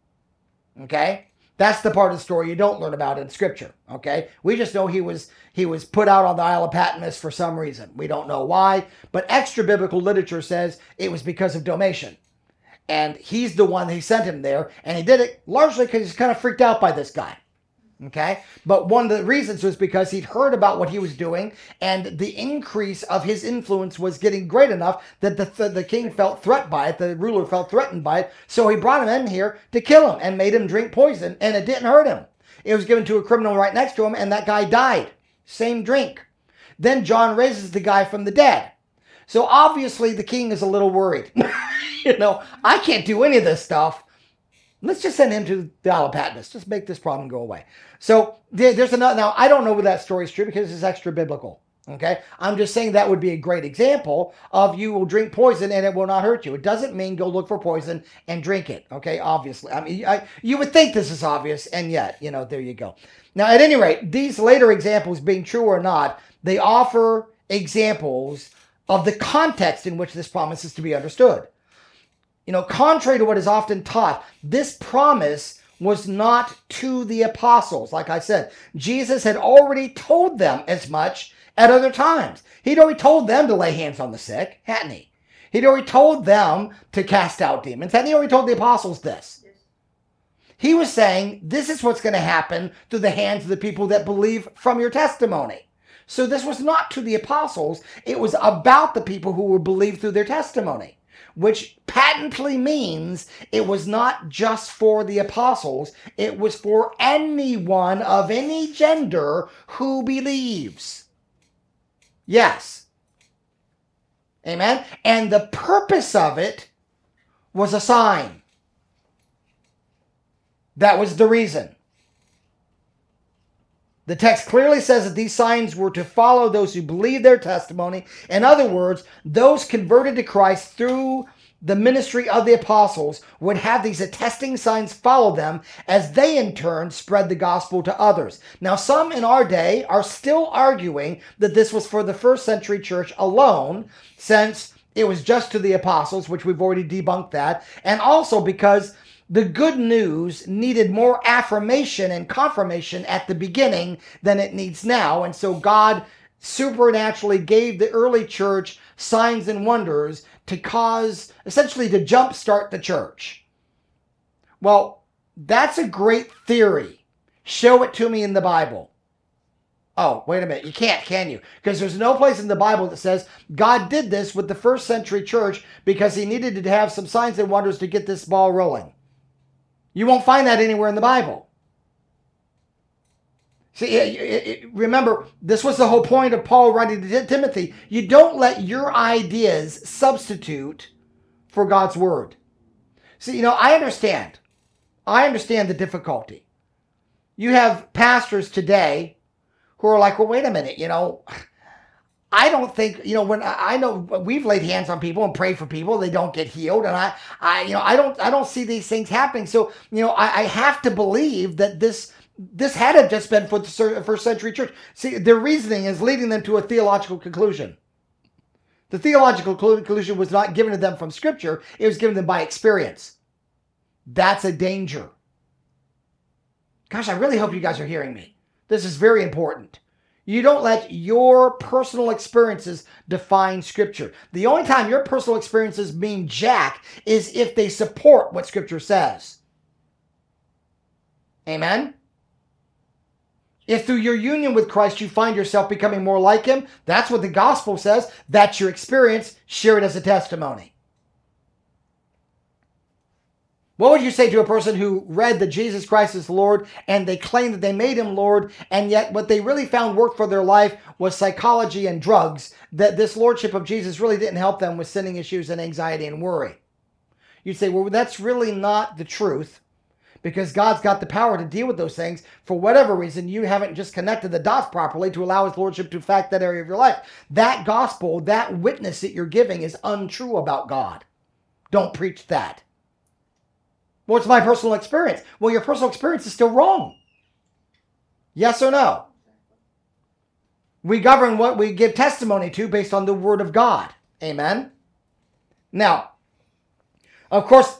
Okay? That's the part of the story you don't learn about in Scripture. Okay? We just know he was he was put out on the Isle of Patmos for some reason. We don't know why, but extra biblical literature says it was because of Domitian. And he's the one he sent him there, and he did it largely because he's kind of freaked out by this guy. Okay? But one of the reasons was because he'd heard about what he was doing, and the increase of his influence was getting great enough that the, the, the king felt threatened by it, the ruler felt threatened by it, so he brought him in here to kill him and made him drink poison, and it didn't hurt him. It was given to a criminal right next to him, and that guy died. Same drink. Then John raises the guy from the dead. So obviously the king is a little worried. You know, I can't do any of this stuff. Let's just send him to the Isle of Patmos. Just make this problem go away. So there's another. Now, I don't know whether that story is true because it's extra biblical. Okay? I'm just saying that would be a great example of you will drink poison and it will not hurt you. It doesn't mean go look for poison and drink it. Okay? Obviously. I mean, I, you would think this is obvious, and yet, you know, there you go. Now, at any rate, these later examples, being true or not, they offer examples of the context in which this promise is to be understood. You know, contrary to what is often taught, this promise was not to the apostles. Like I said, Jesus had already told them as much at other times. He'd already told them to lay hands on the sick, hadn't he? He'd already told them to cast out demons. Hadn't he already told the apostles this? He was saying, this is what's going to happen through the hands of the people that believe from your testimony. So this was not to the apostles. It was about the people who would believe through their testimony, which patently means it was not just for the apostles. It was for anyone of any gender who believes. Yes. Amen. And the purpose of it was a sign. That was the reason. The text clearly says that these signs were to follow those who believe their testimony. In other words, those converted to Christ through the ministry of the apostles would have these attesting signs follow them as they in turn spread the gospel to others. Now, some in our day are still arguing that this was for the first century church alone, since it was just to the apostles, which we've already debunked that, and also because the good news needed more affirmation and confirmation at the beginning than it needs now. And so God supernaturally gave the early church signs and wonders to cause, essentially to jumpstart the church. Well, that's a great theory. Show it to me in the Bible. Oh, wait a minute. You can't, can you? Because there's no place in the Bible that says God did this with the first century church because he needed to have some signs and wonders to get this ball rolling. You won't find that anywhere in the Bible. See, remember, this was the whole point of Paul writing to Timothy. You don't let your ideas substitute for God's word. See, you know, I understand. I understand the difficulty. You have pastors today who are like, well, wait a minute, you know, I don't think, you know, when I know we've laid hands on people and prayed for people, they don't get healed. And I, I, you know, I don't, I don't see these things happening. So, you know, I, I have to believe that this, this had to just been for the first century church. See, their reasoning is leading them to a theological conclusion. The theological conclusion was not given to them from Scripture. It was given them by experience. That's a danger. Gosh, I really hope you guys are hearing me. This is very important. You don't let your personal experiences define Scripture. The only time your personal experiences mean jack is if they support what Scripture says. Amen? If through your union with Christ you find yourself becoming more like him, that's what the gospel says. That's your experience. Share it as a testimony. What would you say to a person who read that Jesus Christ is Lord and they claim that they made him Lord, and yet what they really found worked for their life was psychology and drugs, that this lordship of Jesus really didn't help them with sinning issues and anxiety and worry? You'd say, well, that's really not the truth, because God's got the power to deal with those things. For whatever reason, you haven't just connected the dots properly to allow his lordship to affect that area of your life. That gospel, that witness that you're giving is untrue about God. Don't preach that. What's my personal experience? Well, your personal experience is still wrong. Yes or no? We govern what we give testimony to based on the word of God. Amen? Now, of course,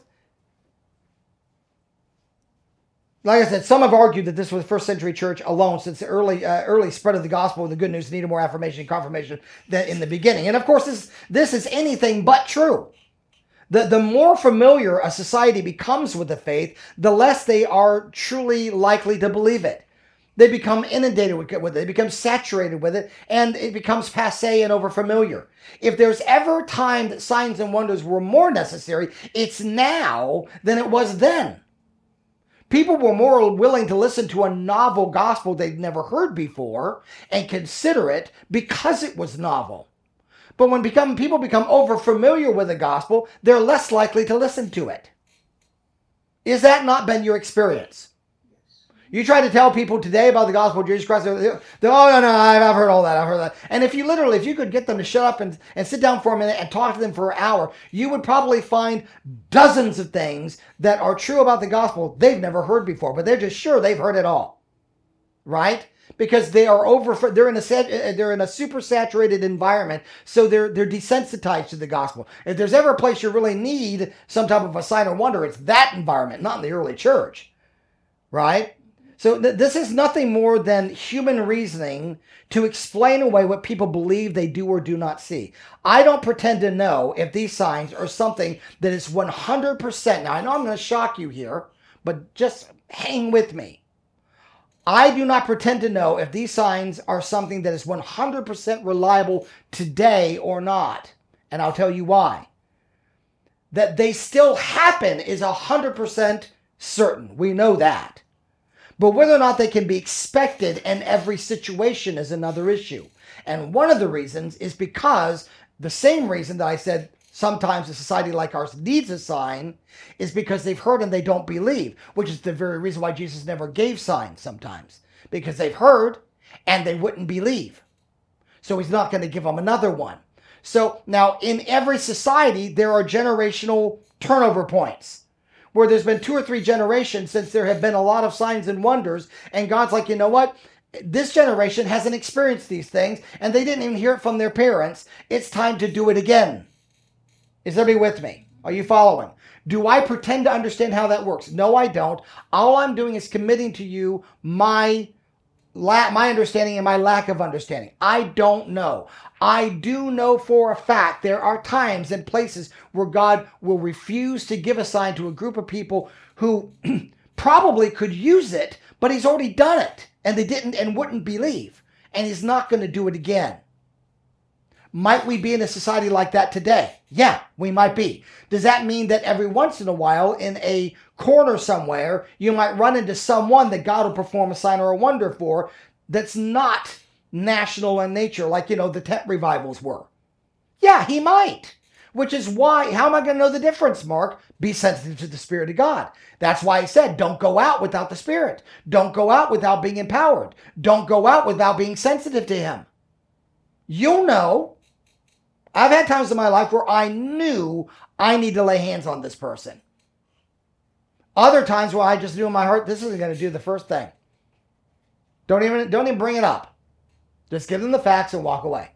like I said, some have argued that this was the first century church alone, since the early uh, early spread of the gospel and the good news needed more affirmation and confirmation than in the beginning. And of course, this, this is anything but true. The, the more familiar a society becomes with the faith, the less they are truly likely to believe it. They become inundated with it, they become saturated with it, and it becomes passé and overfamiliar. If there's ever a time that signs and wonders were more necessary, it's now than it was then. People were more willing to listen to a novel gospel they'd never heard before and consider it because it was novel. But when become, people become over-familiar with the gospel, they're less likely to listen to it. Is that not been your experience? You try to tell people today about the gospel of Jesus Christ, they're, they're, oh, no, no, I've, I've heard all that, I've heard that. And if you literally, if you could get them to shut up and, and sit down for a minute and talk to them for an hour, you would probably find dozens of things that are true about the gospel they've never heard before, but they're just sure they've heard it all. Right? Because they are over, they're in a they're in a super saturated environment, so they're they're desensitized to the gospel. If there's ever a place you really need some type of a sign or wonder, it's that environment, not in the early church, right? So th- this is nothing more than human reasoning to explain away what people believe they do or do not see. I don't pretend to know if these signs are something that is one hundred percent. Now I know I'm going to shock you here, but just hang with me. I do not pretend to know if these signs are something that is one hundred percent reliable today or not. And I'll tell you why. That they still happen is one hundred percent certain. We know that. But whether or not they can be expected in every situation is another issue. And one of the reasons is because the same reason that I said sometimes a society like ours needs a sign is because they've heard and they don't believe, which is the very reason why Jesus never gave signs sometimes, because they've heard and they wouldn't believe. So he's not going to give them another one. So now in every society, there are generational turnover points where there's been two or three generations since there have been a lot of signs and wonders. And God's like, you know what? This generation hasn't experienced these things and they didn't even hear it from their parents. It's time to do it again. Is everybody with me? Are you following? Do I pretend to understand how that works? No, I don't. All I'm doing is committing to you my, la- my understanding and my lack of understanding. I don't know. I do know for a fact there are times and places where God will refuse to give a sign to a group of people who probably could use it, but he's already done it and they didn't and wouldn't believe. And he's not going to do it again. Might we be in a society like that today? Yeah, we might be. Does that mean that every once in a while in a corner somewhere, you might run into someone that God will perform a sign or a wonder for that's not national in nature, like, you know, the tent revivals were? Yeah, he might. Which is why, how am I going to know the difference, Mark? Be sensitive to the Spirit of God. That's why he said, don't go out without the Spirit. Don't go out without being empowered. Don't go out without being sensitive to him. You'll know. I've had times in my life where I knew I need to lay hands on this person. Other times where I just knew in my heart, this isn't going to do the first thing. Don't even, don't even bring it up. Just give them the facts and walk away.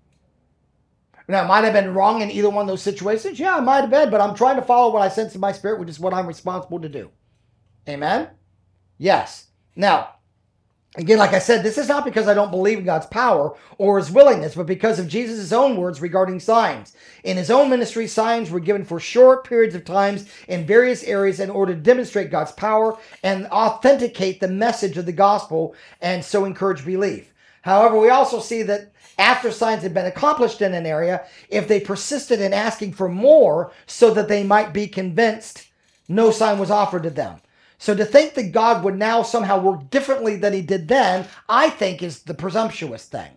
Now, might have been wrong in either one of those situations. Yeah, I might have been, but I'm trying to follow what I sense in my spirit, which is what I'm responsible to do. Amen? Yes. Now, again, like I said, this is not because I don't believe in God's power or his willingness, but because of Jesus' own words regarding signs. In his own ministry, signs were given for short periods of times in various areas in order to demonstrate God's power and authenticate the message of the gospel and so encourage belief. However, we also see that after signs had been accomplished in an area, if they persisted in asking for more so that they might be convinced, no sign was offered to them. So to think that God would now somehow work differently than he did then, I think is the presumptuous thing.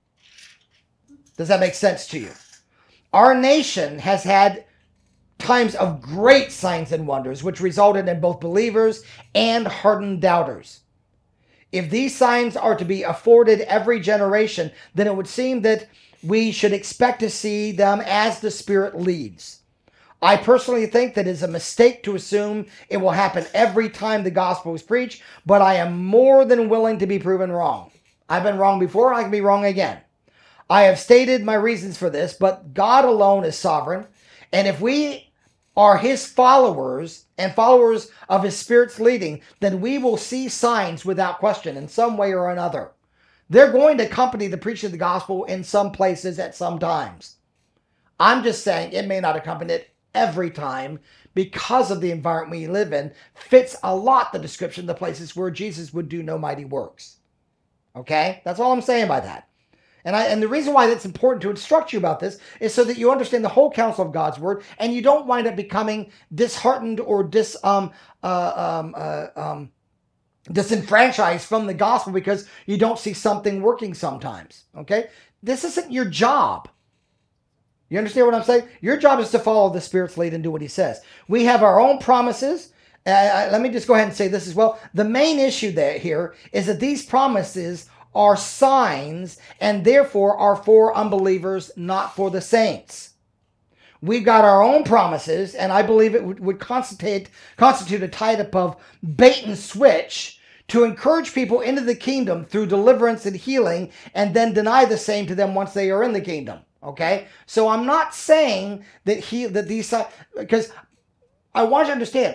Does that make sense to you? Our nation has had times of great signs and wonders, which resulted in both believers and hardened doubters. If these signs are to be afforded every generation, then it would seem that we should expect to see them as the Spirit leads. I personally think that it's a mistake to assume it will happen every time the gospel is preached, but I am more than willing to be proven wrong. I've been wrong before, I can be wrong again. I have stated my reasons for this, but God alone is sovereign, and if we are his followers and followers of his Spirit's leading, then we will see signs without question in some way or another. They're going to accompany the preaching of the gospel in some places at some times. I'm just saying it may not accompany it every time because of the environment we live in fits a lot the description of the places where Jesus would do no mighty works. Okay? That's all I'm saying by that. And I and the reason why it's important to instruct you about this is so that you understand the whole counsel of God's word and you don't wind up becoming disheartened or dis um uh, um uh, um disenfranchised from the gospel because you don't see something working sometimes. Okay? This isn't your job. You understand what I'm saying? Your job is to follow the Spirit's lead and do what he says. We have our own promises. Uh, let me just go ahead and say this as well. The main issue there here is that these promises are signs and therefore are for unbelievers, not for the saints. We've got our own promises, and I believe it would, would constitute, constitute a type of bait and switch to encourage people into the kingdom through deliverance and healing, and then deny the same to them once they are in the kingdom. Okay? So I'm not saying that he that these, because I want you to understand,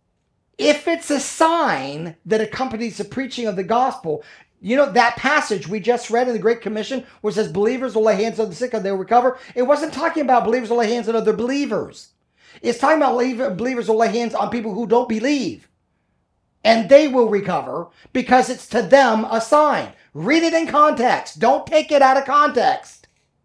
if it's a sign that accompanies the preaching of the gospel, you know, that passage we just read in the Great Commission where it says believers will lay hands on the sick and they'll recover. It wasn't talking about believers will lay hands on other believers. It's talking about believers will lay hands on people who don't believe. And they will recover because it's to them a sign. Read it in context. Don't take it out of context.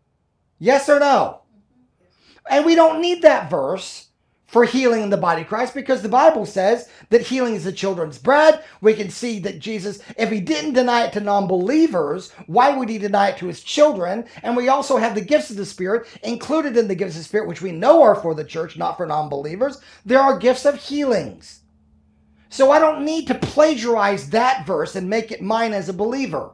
Yes or no? And we don't need that verse for healing in the body of Christ because the Bible says that healing is the children's bread. We can see that Jesus, if he didn't deny it to non-believers, why would he deny it to his children? And we also have the gifts of the Spirit included in the gifts of the Spirit, which we know are for the church, not for non-believers. There are gifts of healings. So I don't need to plagiarize that verse and make it mine as a believer.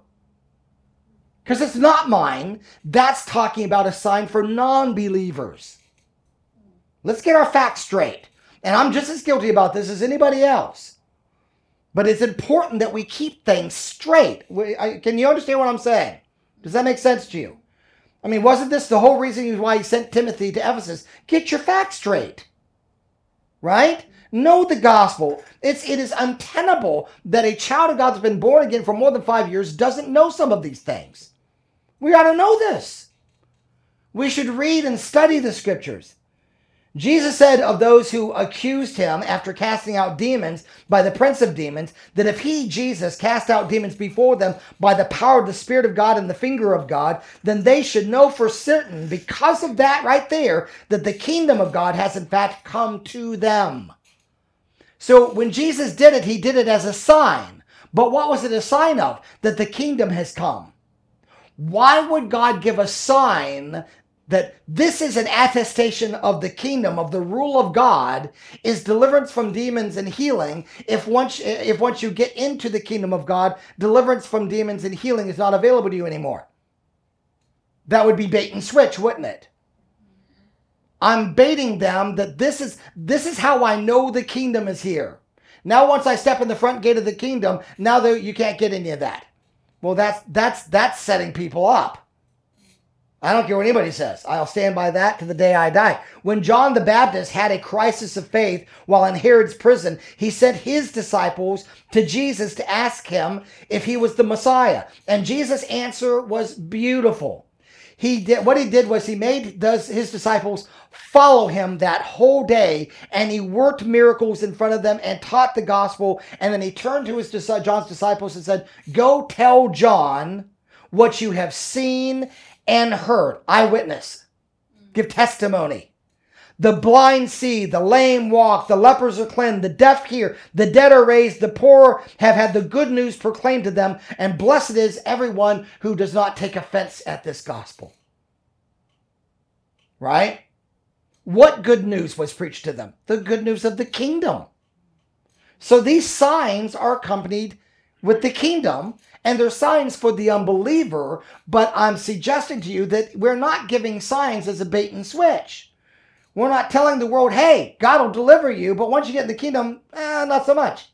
Because it's not mine. That's talking about a sign for non-believers. Let's get our facts straight. And I'm just as guilty about this as anybody else. But it's important that we keep things straight. We, I, can you understand what I'm saying? Does that make sense to you? I mean, wasn't this the whole reason why he sent Timothy to Ephesus? Get your facts straight. Right? Know the gospel. It's, it is untenable that a child of God that's been born again for more than five years doesn't know some of these things. We ought to know this. We should read and study the scriptures. Jesus said of those who accused him after casting out demons by the prince of demons, that if he, Jesus, cast out demons before them by the power of the Spirit of God and the finger of God, then they should know for certain, because of that right there, that the kingdom of God has in fact come to them. So when Jesus did it, he did it as a sign. But what was it a sign of? That the kingdom has come. Why would God give a sign that this is an attestation of the kingdom, of the rule of God, is deliverance from demons and healing? If once, if once you get into the kingdom of God, deliverance from demons and healing is not available to you anymore. That would be bait and switch, wouldn't it? I'm baiting them that this is, this is how I know the kingdom is here. Now once I step in the front gate of the kingdom, now that you can't get any of that. Well, that's, that's, that's setting people up. I don't care what anybody says. I'll stand by that to the day I die. When John the Baptist had a crisis of faith while in Herod's prison, he sent his disciples to Jesus to ask him if he was the Messiah. And Jesus' answer was beautiful. He did, what he did was he made those, his disciples follow him that whole day, and he worked miracles in front of them and taught the gospel. And then he turned to his John's disciples and said, "Go tell John what you have seen and heard." Eyewitness. Give testimony. The blind see, the lame walk, the lepers are cleansed, the deaf hear, the dead are raised, the poor have had the good news proclaimed to them, and blessed is everyone who does not take offense at this gospel. Right? What good news was preached to them? The good news of the kingdom. So these signs are accompanied with the kingdom, and they're signs for the unbeliever, but I'm suggesting to you that we're not giving signs as a bait and switch. We're not telling the world, hey, God will deliver you, but once you get in the kingdom, eh, not so much.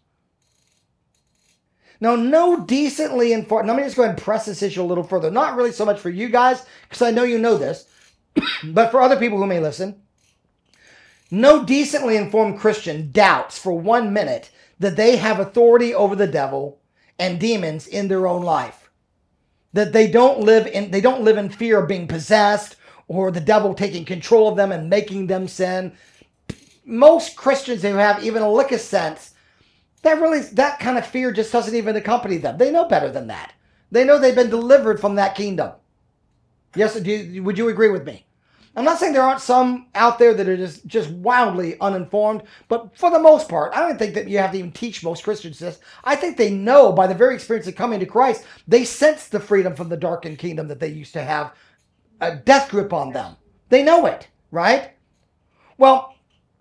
Now, no decently informed, let me just go ahead and press this issue a little further. Not really so much for you guys, because I know you know this, but for other people who may listen. No decently informed Christian doubts for one minute that they have authority over the devil and demons in their own life. That they don't live in, they don't live in fear of being possessed, or the devil taking control of them and making them sin. Most Christians who have even a lick of sense, that really, that kind of fear just doesn't even accompany them. They know better than that. They know they've been delivered from that kingdom. Yes, do you, would you agree with me? I'm not saying there aren't some out there that are just, just wildly uninformed, but for the most part, I don't think that you have to even teach most Christians this. I think they know by the very experience of coming to Christ, they sense the freedom from the darkened kingdom that they used to have a death grip on them. They know it, right? Well,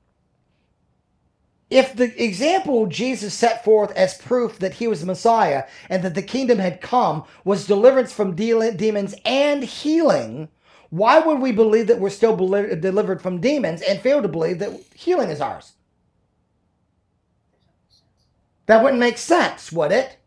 if the example Jesus set forth as proof that he was the Messiah and that the kingdom had come was deliverance from de- demons and healing, why would we believe that we're still be- delivered from demons and fail to believe that healing is ours? That wouldn't make sense, would it?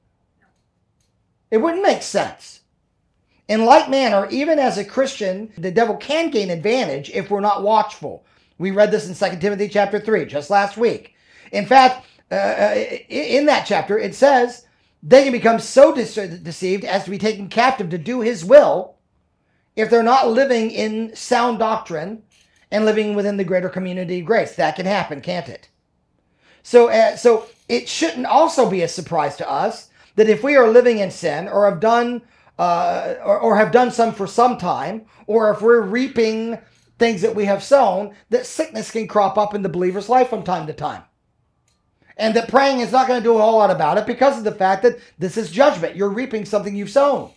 It wouldn't make sense. In like manner, even as a Christian, the devil can gain advantage if we're not watchful. We read this in Second Timothy chapter three, just last week. In fact, uh, in that chapter, it says they can become so deceived as to be taken captive to do his will if they're not living in sound doctrine and living within the greater community of grace. That can happen, can't it? So, uh, so it shouldn't also be a surprise to us that if we are living in sin or have done Uh, or, or have done some for some time, or if we're reaping things that we have sown, that sickness can crop up in the believer's life from time to time. And that praying is not going to do a whole lot about it because of the fact that this is judgment. You're reaping something you've sown.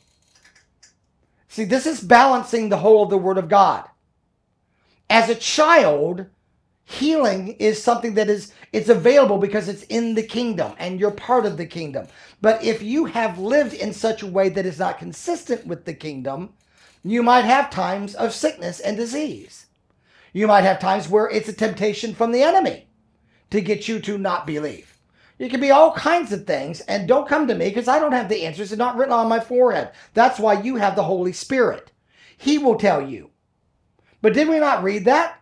See, this is balancing the whole of the Word of God. As a child, healing is something that is it's available because it's in the kingdom and you're part of the kingdom. But if you have lived in such a way that is not consistent with the kingdom, you might have times of sickness and disease. You might have times where it's a temptation from the enemy to get you to not believe. It can be all kinds of things, and don't come to me because I don't have the answers. It's not written on my forehead. That's why you have the Holy Spirit. He will tell you. But did we not read that?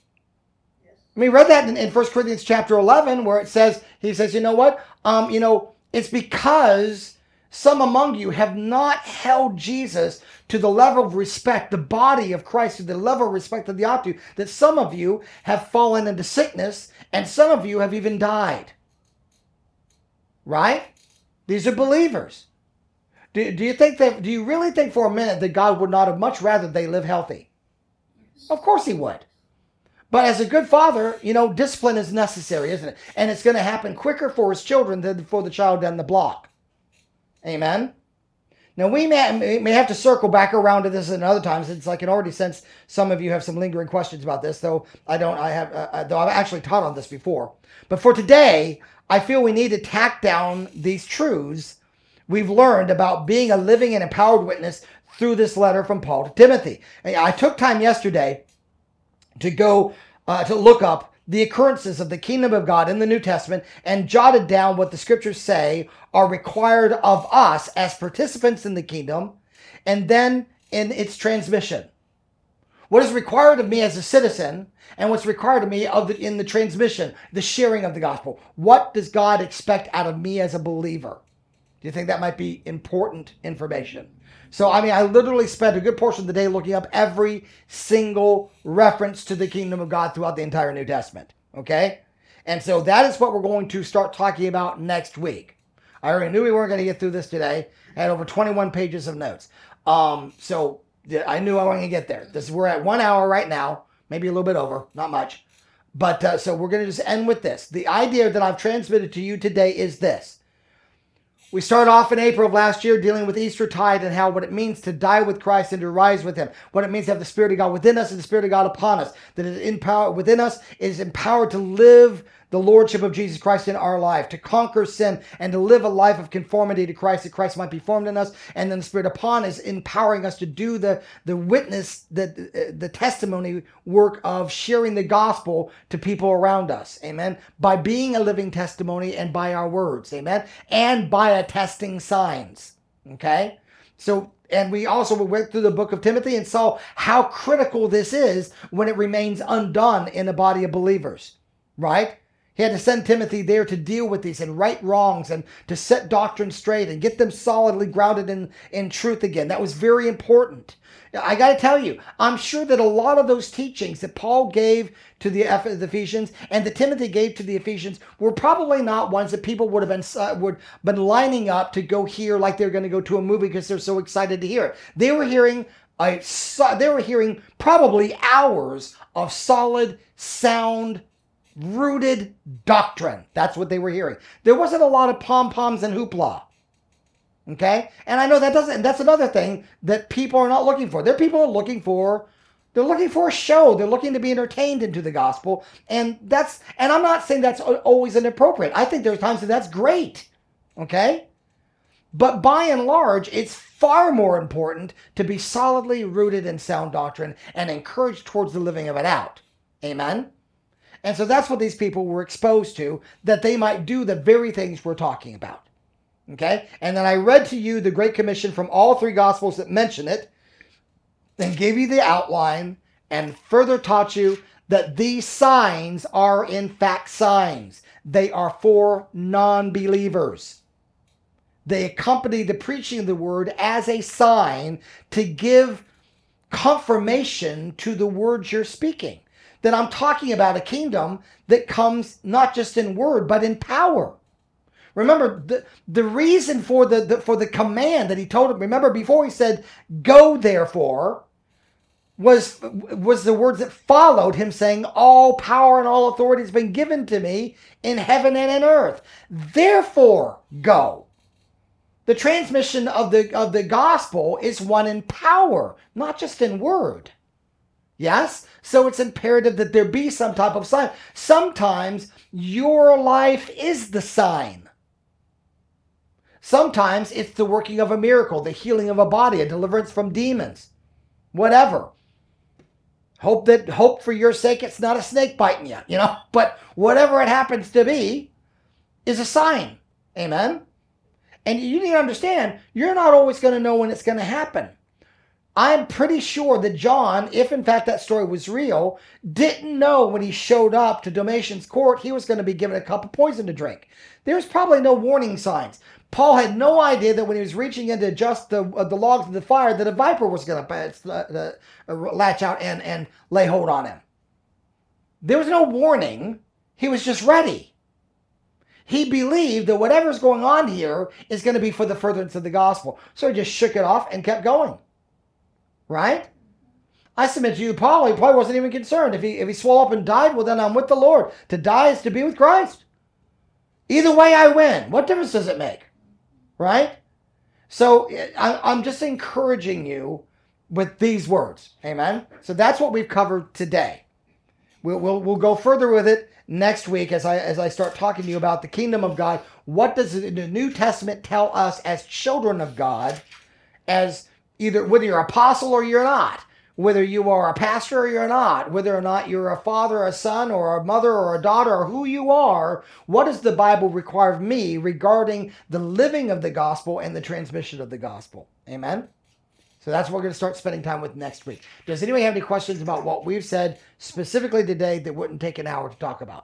We read that in, in First Corinthians chapter eleven, where it says, he says, you know what? Um, you know, it's because some among you have not held Jesus to the level of respect, the body of Christ to the level of respect that they ought to, that some of you have fallen into sickness, and some of you have even died. Right? These are believers. Do, do you think that, do you really think for a minute that God would not have much rather they live healthy? Of course he would. But as a good father, you know, discipline is necessary, isn't it? And it's going to happen quicker for his children than for the child down the block. Amen? Now, we may, may have to circle back around to this another time, since I can already sense some of you have some lingering questions about this, though I don't, I have, uh, though I've actually taught on this before. But for today, I feel we need to tack down these truths we've learned about being a living and empowered witness through this letter from Paul to Timothy. And I took time yesterday to go uh, to look up the occurrences of the kingdom of God in the New Testament and jotted down what the scriptures say are required of us as participants in the kingdom and then in its transmission. What is required of me as a citizen and what's required of me of the, in the transmission, the sharing of the gospel. What does God expect out of me as a believer? Do you think that might be important information? So, I mean, I literally spent a good portion of the day looking up every single reference to the kingdom of God throughout the entire New Testament. Okay? And so that is what we're going to start talking about next week. I already knew we weren't going to get through this today. I had over twenty-one pages of notes. Um, so I knew I wasn't going to get there. This, we're at one hour right now, maybe a little bit over, not much. But uh, so we're going to just end with this. The idea that I've transmitted to you today is this. We started off in April of last year dealing with Eastertide and how what it means to die with Christ and to rise with him. What it means to have the Spirit of God within us and the Spirit of God upon us. That it is empowered within us, is empowered to live the Lordship of Jesus Christ in our life, to conquer sin and to live a life of conformity to Christ, that Christ might be formed in us. And then the Spirit upon is empowering us to do the, the witness, the, the testimony work of sharing the gospel to people around us. Amen. By being a living testimony and by our words. Amen. And by attesting signs. Okay. So, and we also went through the book of Timothy and saw how critical this is when it remains undone in a body of believers. Right? He had to send Timothy there to deal with these and right wrongs and to set doctrine straight and get them solidly grounded in, in truth again. That was very important. I got to tell you, I'm sure that a lot of those teachings that Paul gave to the Ephesians and that Timothy gave to the Ephesians were probably not ones that people would have been uh, would been lining up to go hear like they're going to go to a movie because they're so excited to hear it. They were hearing a, they were hearing probably hours of solid, sound, rooted doctrine. That's what they were hearing. There wasn't a lot of pom-poms and hoopla. Okay? And I know that doesn't, that's another thing that people are not looking for. They're people are looking for, they're looking for a show. They're looking to be entertained into the gospel. And that's, and I'm not saying that's always inappropriate. I think there's times that that's great. Okay? But by and large, it's far more important to be solidly rooted in sound doctrine and encouraged towards the living of it out. Amen? And so that's what these people were exposed to, that they might do the very things we're talking about. Okay? And then I read to you the Great Commission from all three Gospels that mention it, then gave you the outline, and further taught you that these signs are in fact signs. They are for non-believers. They accompany the preaching of the word as a sign to give confirmation to the words you're speaking. That I'm talking about a kingdom that comes not just in word, but in power. Remember, the, the reason for the, the for the command that he told him, remember before he said, go therefore, was, was the words that followed him saying, all power and all authority has been given to me in heaven and in earth. Therefore, go. The transmission of the, of the gospel is one in power, not just in word. Yes? So it's imperative that there be some type of sign. Sometimes your life is the sign. Sometimes it's the working of a miracle, the healing of a body, a deliverance from demons, whatever. Hope that, hope for your sake it's not a snake biting you, you know. But whatever it happens to be is a sign. Amen? And you need to understand, you're not always going to know when it's going to happen. I'm pretty sure that John, if in fact that story was real, didn't know when he showed up to Domitian's court he was going to be given a cup of poison to drink. There's probably no warning signs. Paul had no idea that when he was reaching in to adjust the, uh, the logs of the fire that a viper was going to uh, uh, latch out and, and lay hold on him. There was no warning. He was just ready. He believed that whatever's going on here is going to be for the furtherance of the gospel. So he just shook it off and kept going. Right? I submit to you, Paul, he probably wasn't even concerned. If he if he swelled up and died, well, then I'm with the Lord. To die is to be with Christ. Either way, I win. What difference does it make? Right? So I, I'm just encouraging you with these words. Amen? So that's what we've covered today. We'll, we'll, we'll go further with it next week as I, as I start talking to you about the kingdom of God. What does the New Testament tell us as children of God, as either whether you're an apostle or you're not, whether you are a pastor or you're not, whether or not you're a father, a son, or a mother, or a daughter, or who you are, what does the Bible require of me regarding the living of the gospel and the transmission of the gospel? Amen? So that's what we're going to start spending time with next week. Does anybody have any questions about what we've said specifically today that wouldn't take an hour to talk about?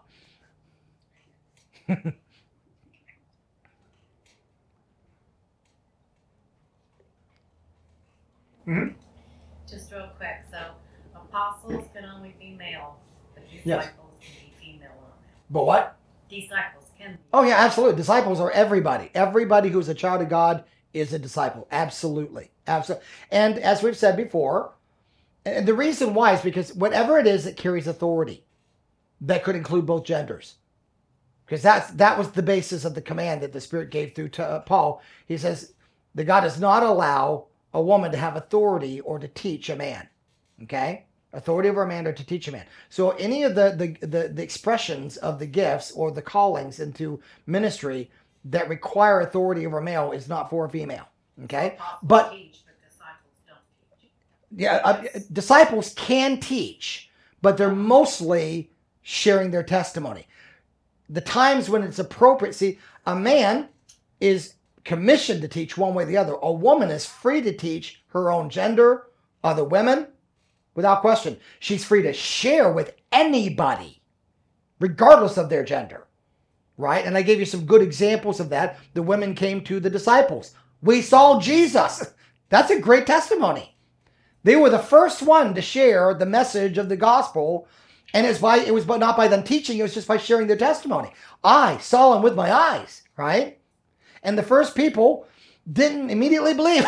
Mm-hmm. Just real quick, so apostles can only be male, but disciples Yes. can be female on it. But what? Disciples can be. Oh, yeah, absolutely. Disciples are everybody. Everybody who's a child of God is a disciple. Absolutely. Absolutely. And as we've said before, and the reason why is because whatever it is that carries authority, that could include both genders. Because that's, that was the basis of the command that the Spirit gave through to uh, Paul. He says that God does not allow a woman to have authority or to teach a man. Okay? Authority over a man or to teach a man. So any of the, the, the, the expressions of the gifts or the callings into ministry that require authority over a male is not for a female. Okay? Apostles But teach, but disciples don't teach. yeah, uh, disciples can teach, but they're mostly sharing their testimony. The times when it's appropriate, see, a man is commissioned to teach one way or the other. A woman is free to teach her own gender, other women, without question. She's free to share with anybody, regardless of their gender, right? And I gave you some good examples of that. The women came to the disciples. We saw Jesus. That's a great testimony. They were the first one to share the message of the gospel. And it's by, it was but not by them teaching, it was just by sharing their testimony. I saw him with my eyes, right? And the first people didn't immediately believe,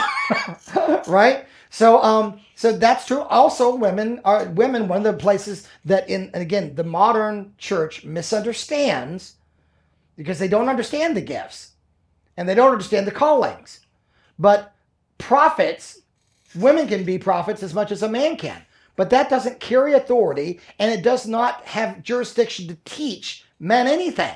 right? So, um, so that's true. Also, women are women. One of the places that, in and again, the modern church misunderstands because they don't understand the gifts and they don't understand the callings. But prophets, women can be prophets as much as a man can. But that doesn't carry authority, and it does not have jurisdiction to teach men anything.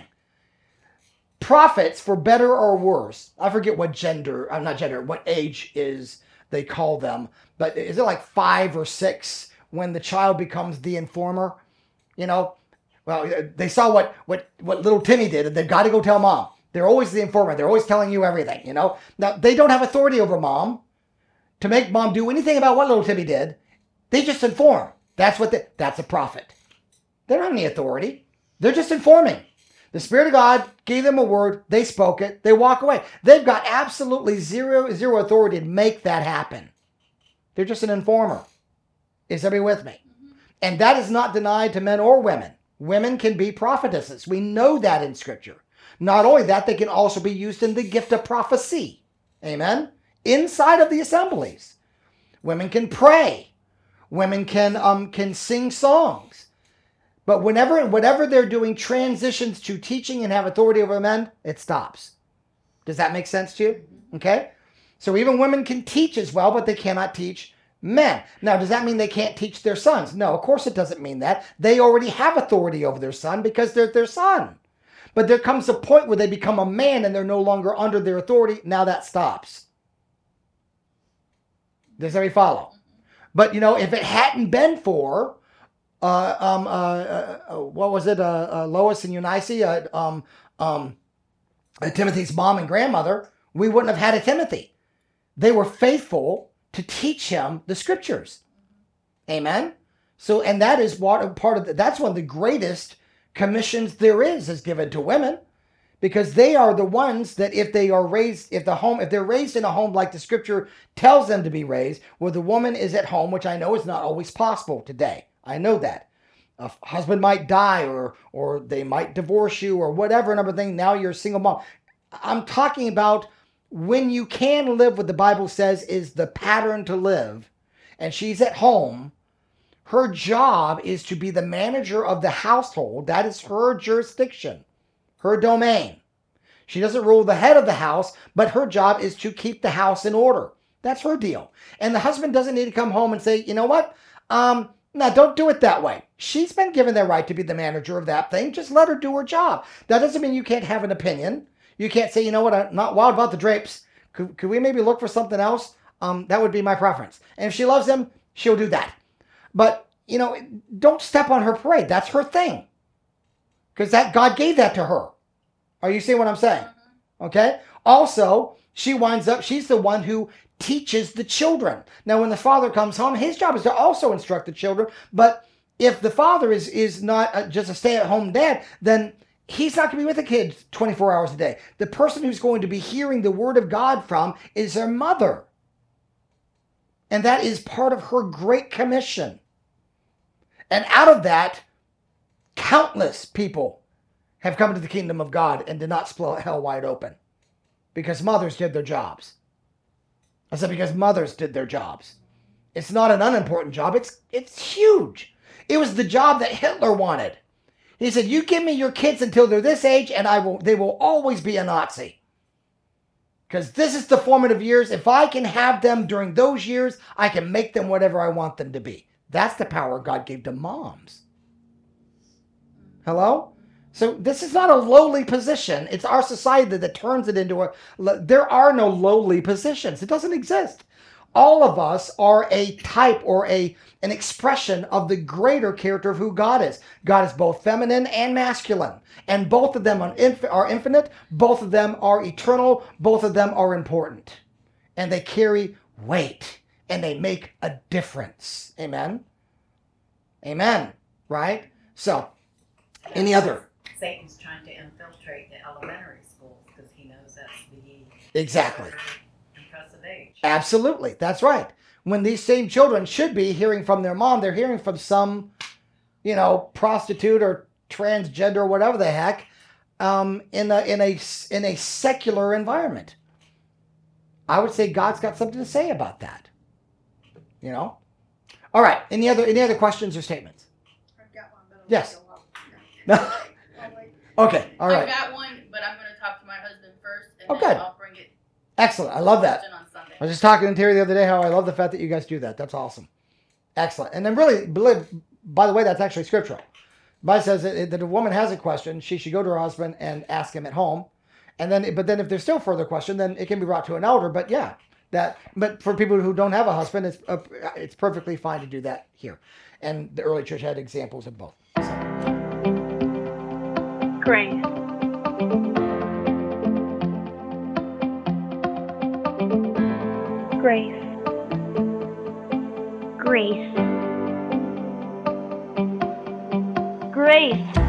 Prophets, for better or worse, I forget what gender, I'm not gender, what age is they call them, but is it like five or six when the child becomes the informer? You know, well, they saw what what what little Timmy did, and they've got to go tell mom. They're always the informer. They're always telling you everything, you know. Now, they don't have authority over mom to make mom do anything about what little Timmy did. They just inform. That's what they, that's a prophet. They don't have any authority. They're just informing. The Spirit of God gave them a word. They spoke it. They walk away. They've got absolutely zero, zero authority to make that happen. They're just an informer. Is everybody with me? Mm-hmm. And that is not denied to men or women. Women can be prophetesses. We know that in Scripture. Not only that, they can also be used in the gift of prophecy. Amen? Inside of the assemblies. Women can pray. Women can um can sing songs. But whenever whatever they're doing transitions to teaching and have authority over men, it stops. Does that make sense to you? Okay? So even women can teach as well, but they cannot teach men. Now, does that mean they can't teach their sons? No, of course it doesn't mean that. They already have authority over their son because they're their son. But there comes a point where they become a man and they're no longer under their authority. Now that stops. Does everybody follow? But, you know, if it hadn't been for, uh, um, uh, uh, what was it, uh, uh, Lois and Eunice, uh, um, um, uh, Timothy's mom and grandmother, we wouldn't have had a Timothy. They were faithful to teach him the scriptures. Amen? So, and that is what part of the, that's one of the greatest commissions there is, is given to women. Because they are the ones that if they are raised, if the home, if they're raised in a home like the scripture tells them to be raised, where the woman is at home, which I know is not always possible today. I know that. A husband might die or or they might divorce you or whatever and everything. Now you're a single mom. I'm talking about when you can live what the Bible says is the pattern to live, and she's at home. Her job is to be the manager of the household. That is her jurisdiction. Her domain. She doesn't rule the head of the house, but her job is to keep the house in order. That's her deal. And the husband doesn't need to come home and say, you know what? Um, no, don't do it that way. She's been given the right to be the manager of that thing. Just let her do her job. That doesn't mean you can't have an opinion. You can't say, you know what? I'm not wild about the drapes. Could, could we maybe look for something else? Um, that would be my preference. And if she loves him, she'll do that. But, you know, don't step on her parade. That's her thing. Because that God gave that to her. Are you seeing what I'm saying? Okay? Also, she winds up, she's the one who teaches the children. Now, when the father comes home, his job is to also instruct the children. But if the father is, is not a, just a stay-at-home dad, then he's not going to be with the kids twenty-four hours a day. The person who's going to be hearing the word of God from is their mother. And that is part of her great commission. And out of that, countless people have come to the kingdom of God and did not split hell wide open. Because mothers did their jobs. I said because mothers did their jobs. It's not an unimportant job. It's, it's huge. It was the job that Hitler wanted. He said, you give me your kids until they're this age and I will. They will always be a Nazi. Because this is the formative years. If I can have them during those years, I can make them whatever I want them to be. That's the power God gave to moms. Hello? So this is not a lowly position. It's our society that turns it into a... There are no lowly positions. It doesn't exist. All of us are a type or a an expression of the greater character of who God is. God is both feminine and masculine. And both of them are, inf- are infinite. Both of them are eternal. Both of them are important. And they carry weight. And they make a difference. Amen? Amen. Right? So, any other? Satan's trying to infiltrate the elementary schools because he knows that's the Exactly. impressive age. Absolutely. That's right. When these same children should be hearing from their mom, they're hearing from some, you know, prostitute or transgender or whatever the heck, um, in a in a in a secular environment. I would say God's got something to say about that. You know. All right. Any other any other questions or statements? I've got one, but it'll Yes. go up. No. I'll wait. Okay. All right. I've got one, but I'm going to talk to my husband first, and Oh, then good. I'll bring it Excellent. I love that. on Sunday. I was just talking to Terry the other day how I love the fact that you guys do that. That's awesome. Excellent. And then really, believe- by the way, that's actually scriptural. The Bible says that that if a woman has a question, she should go to her husband and ask him at home. And then, but then if there's still further question, then it can be brought to an elder. But yeah, that, but for people who don't have a husband, it's, uh, it's perfectly fine to do that here. And the early church had examples of both. So, Grace. Grace. Grace. Grace.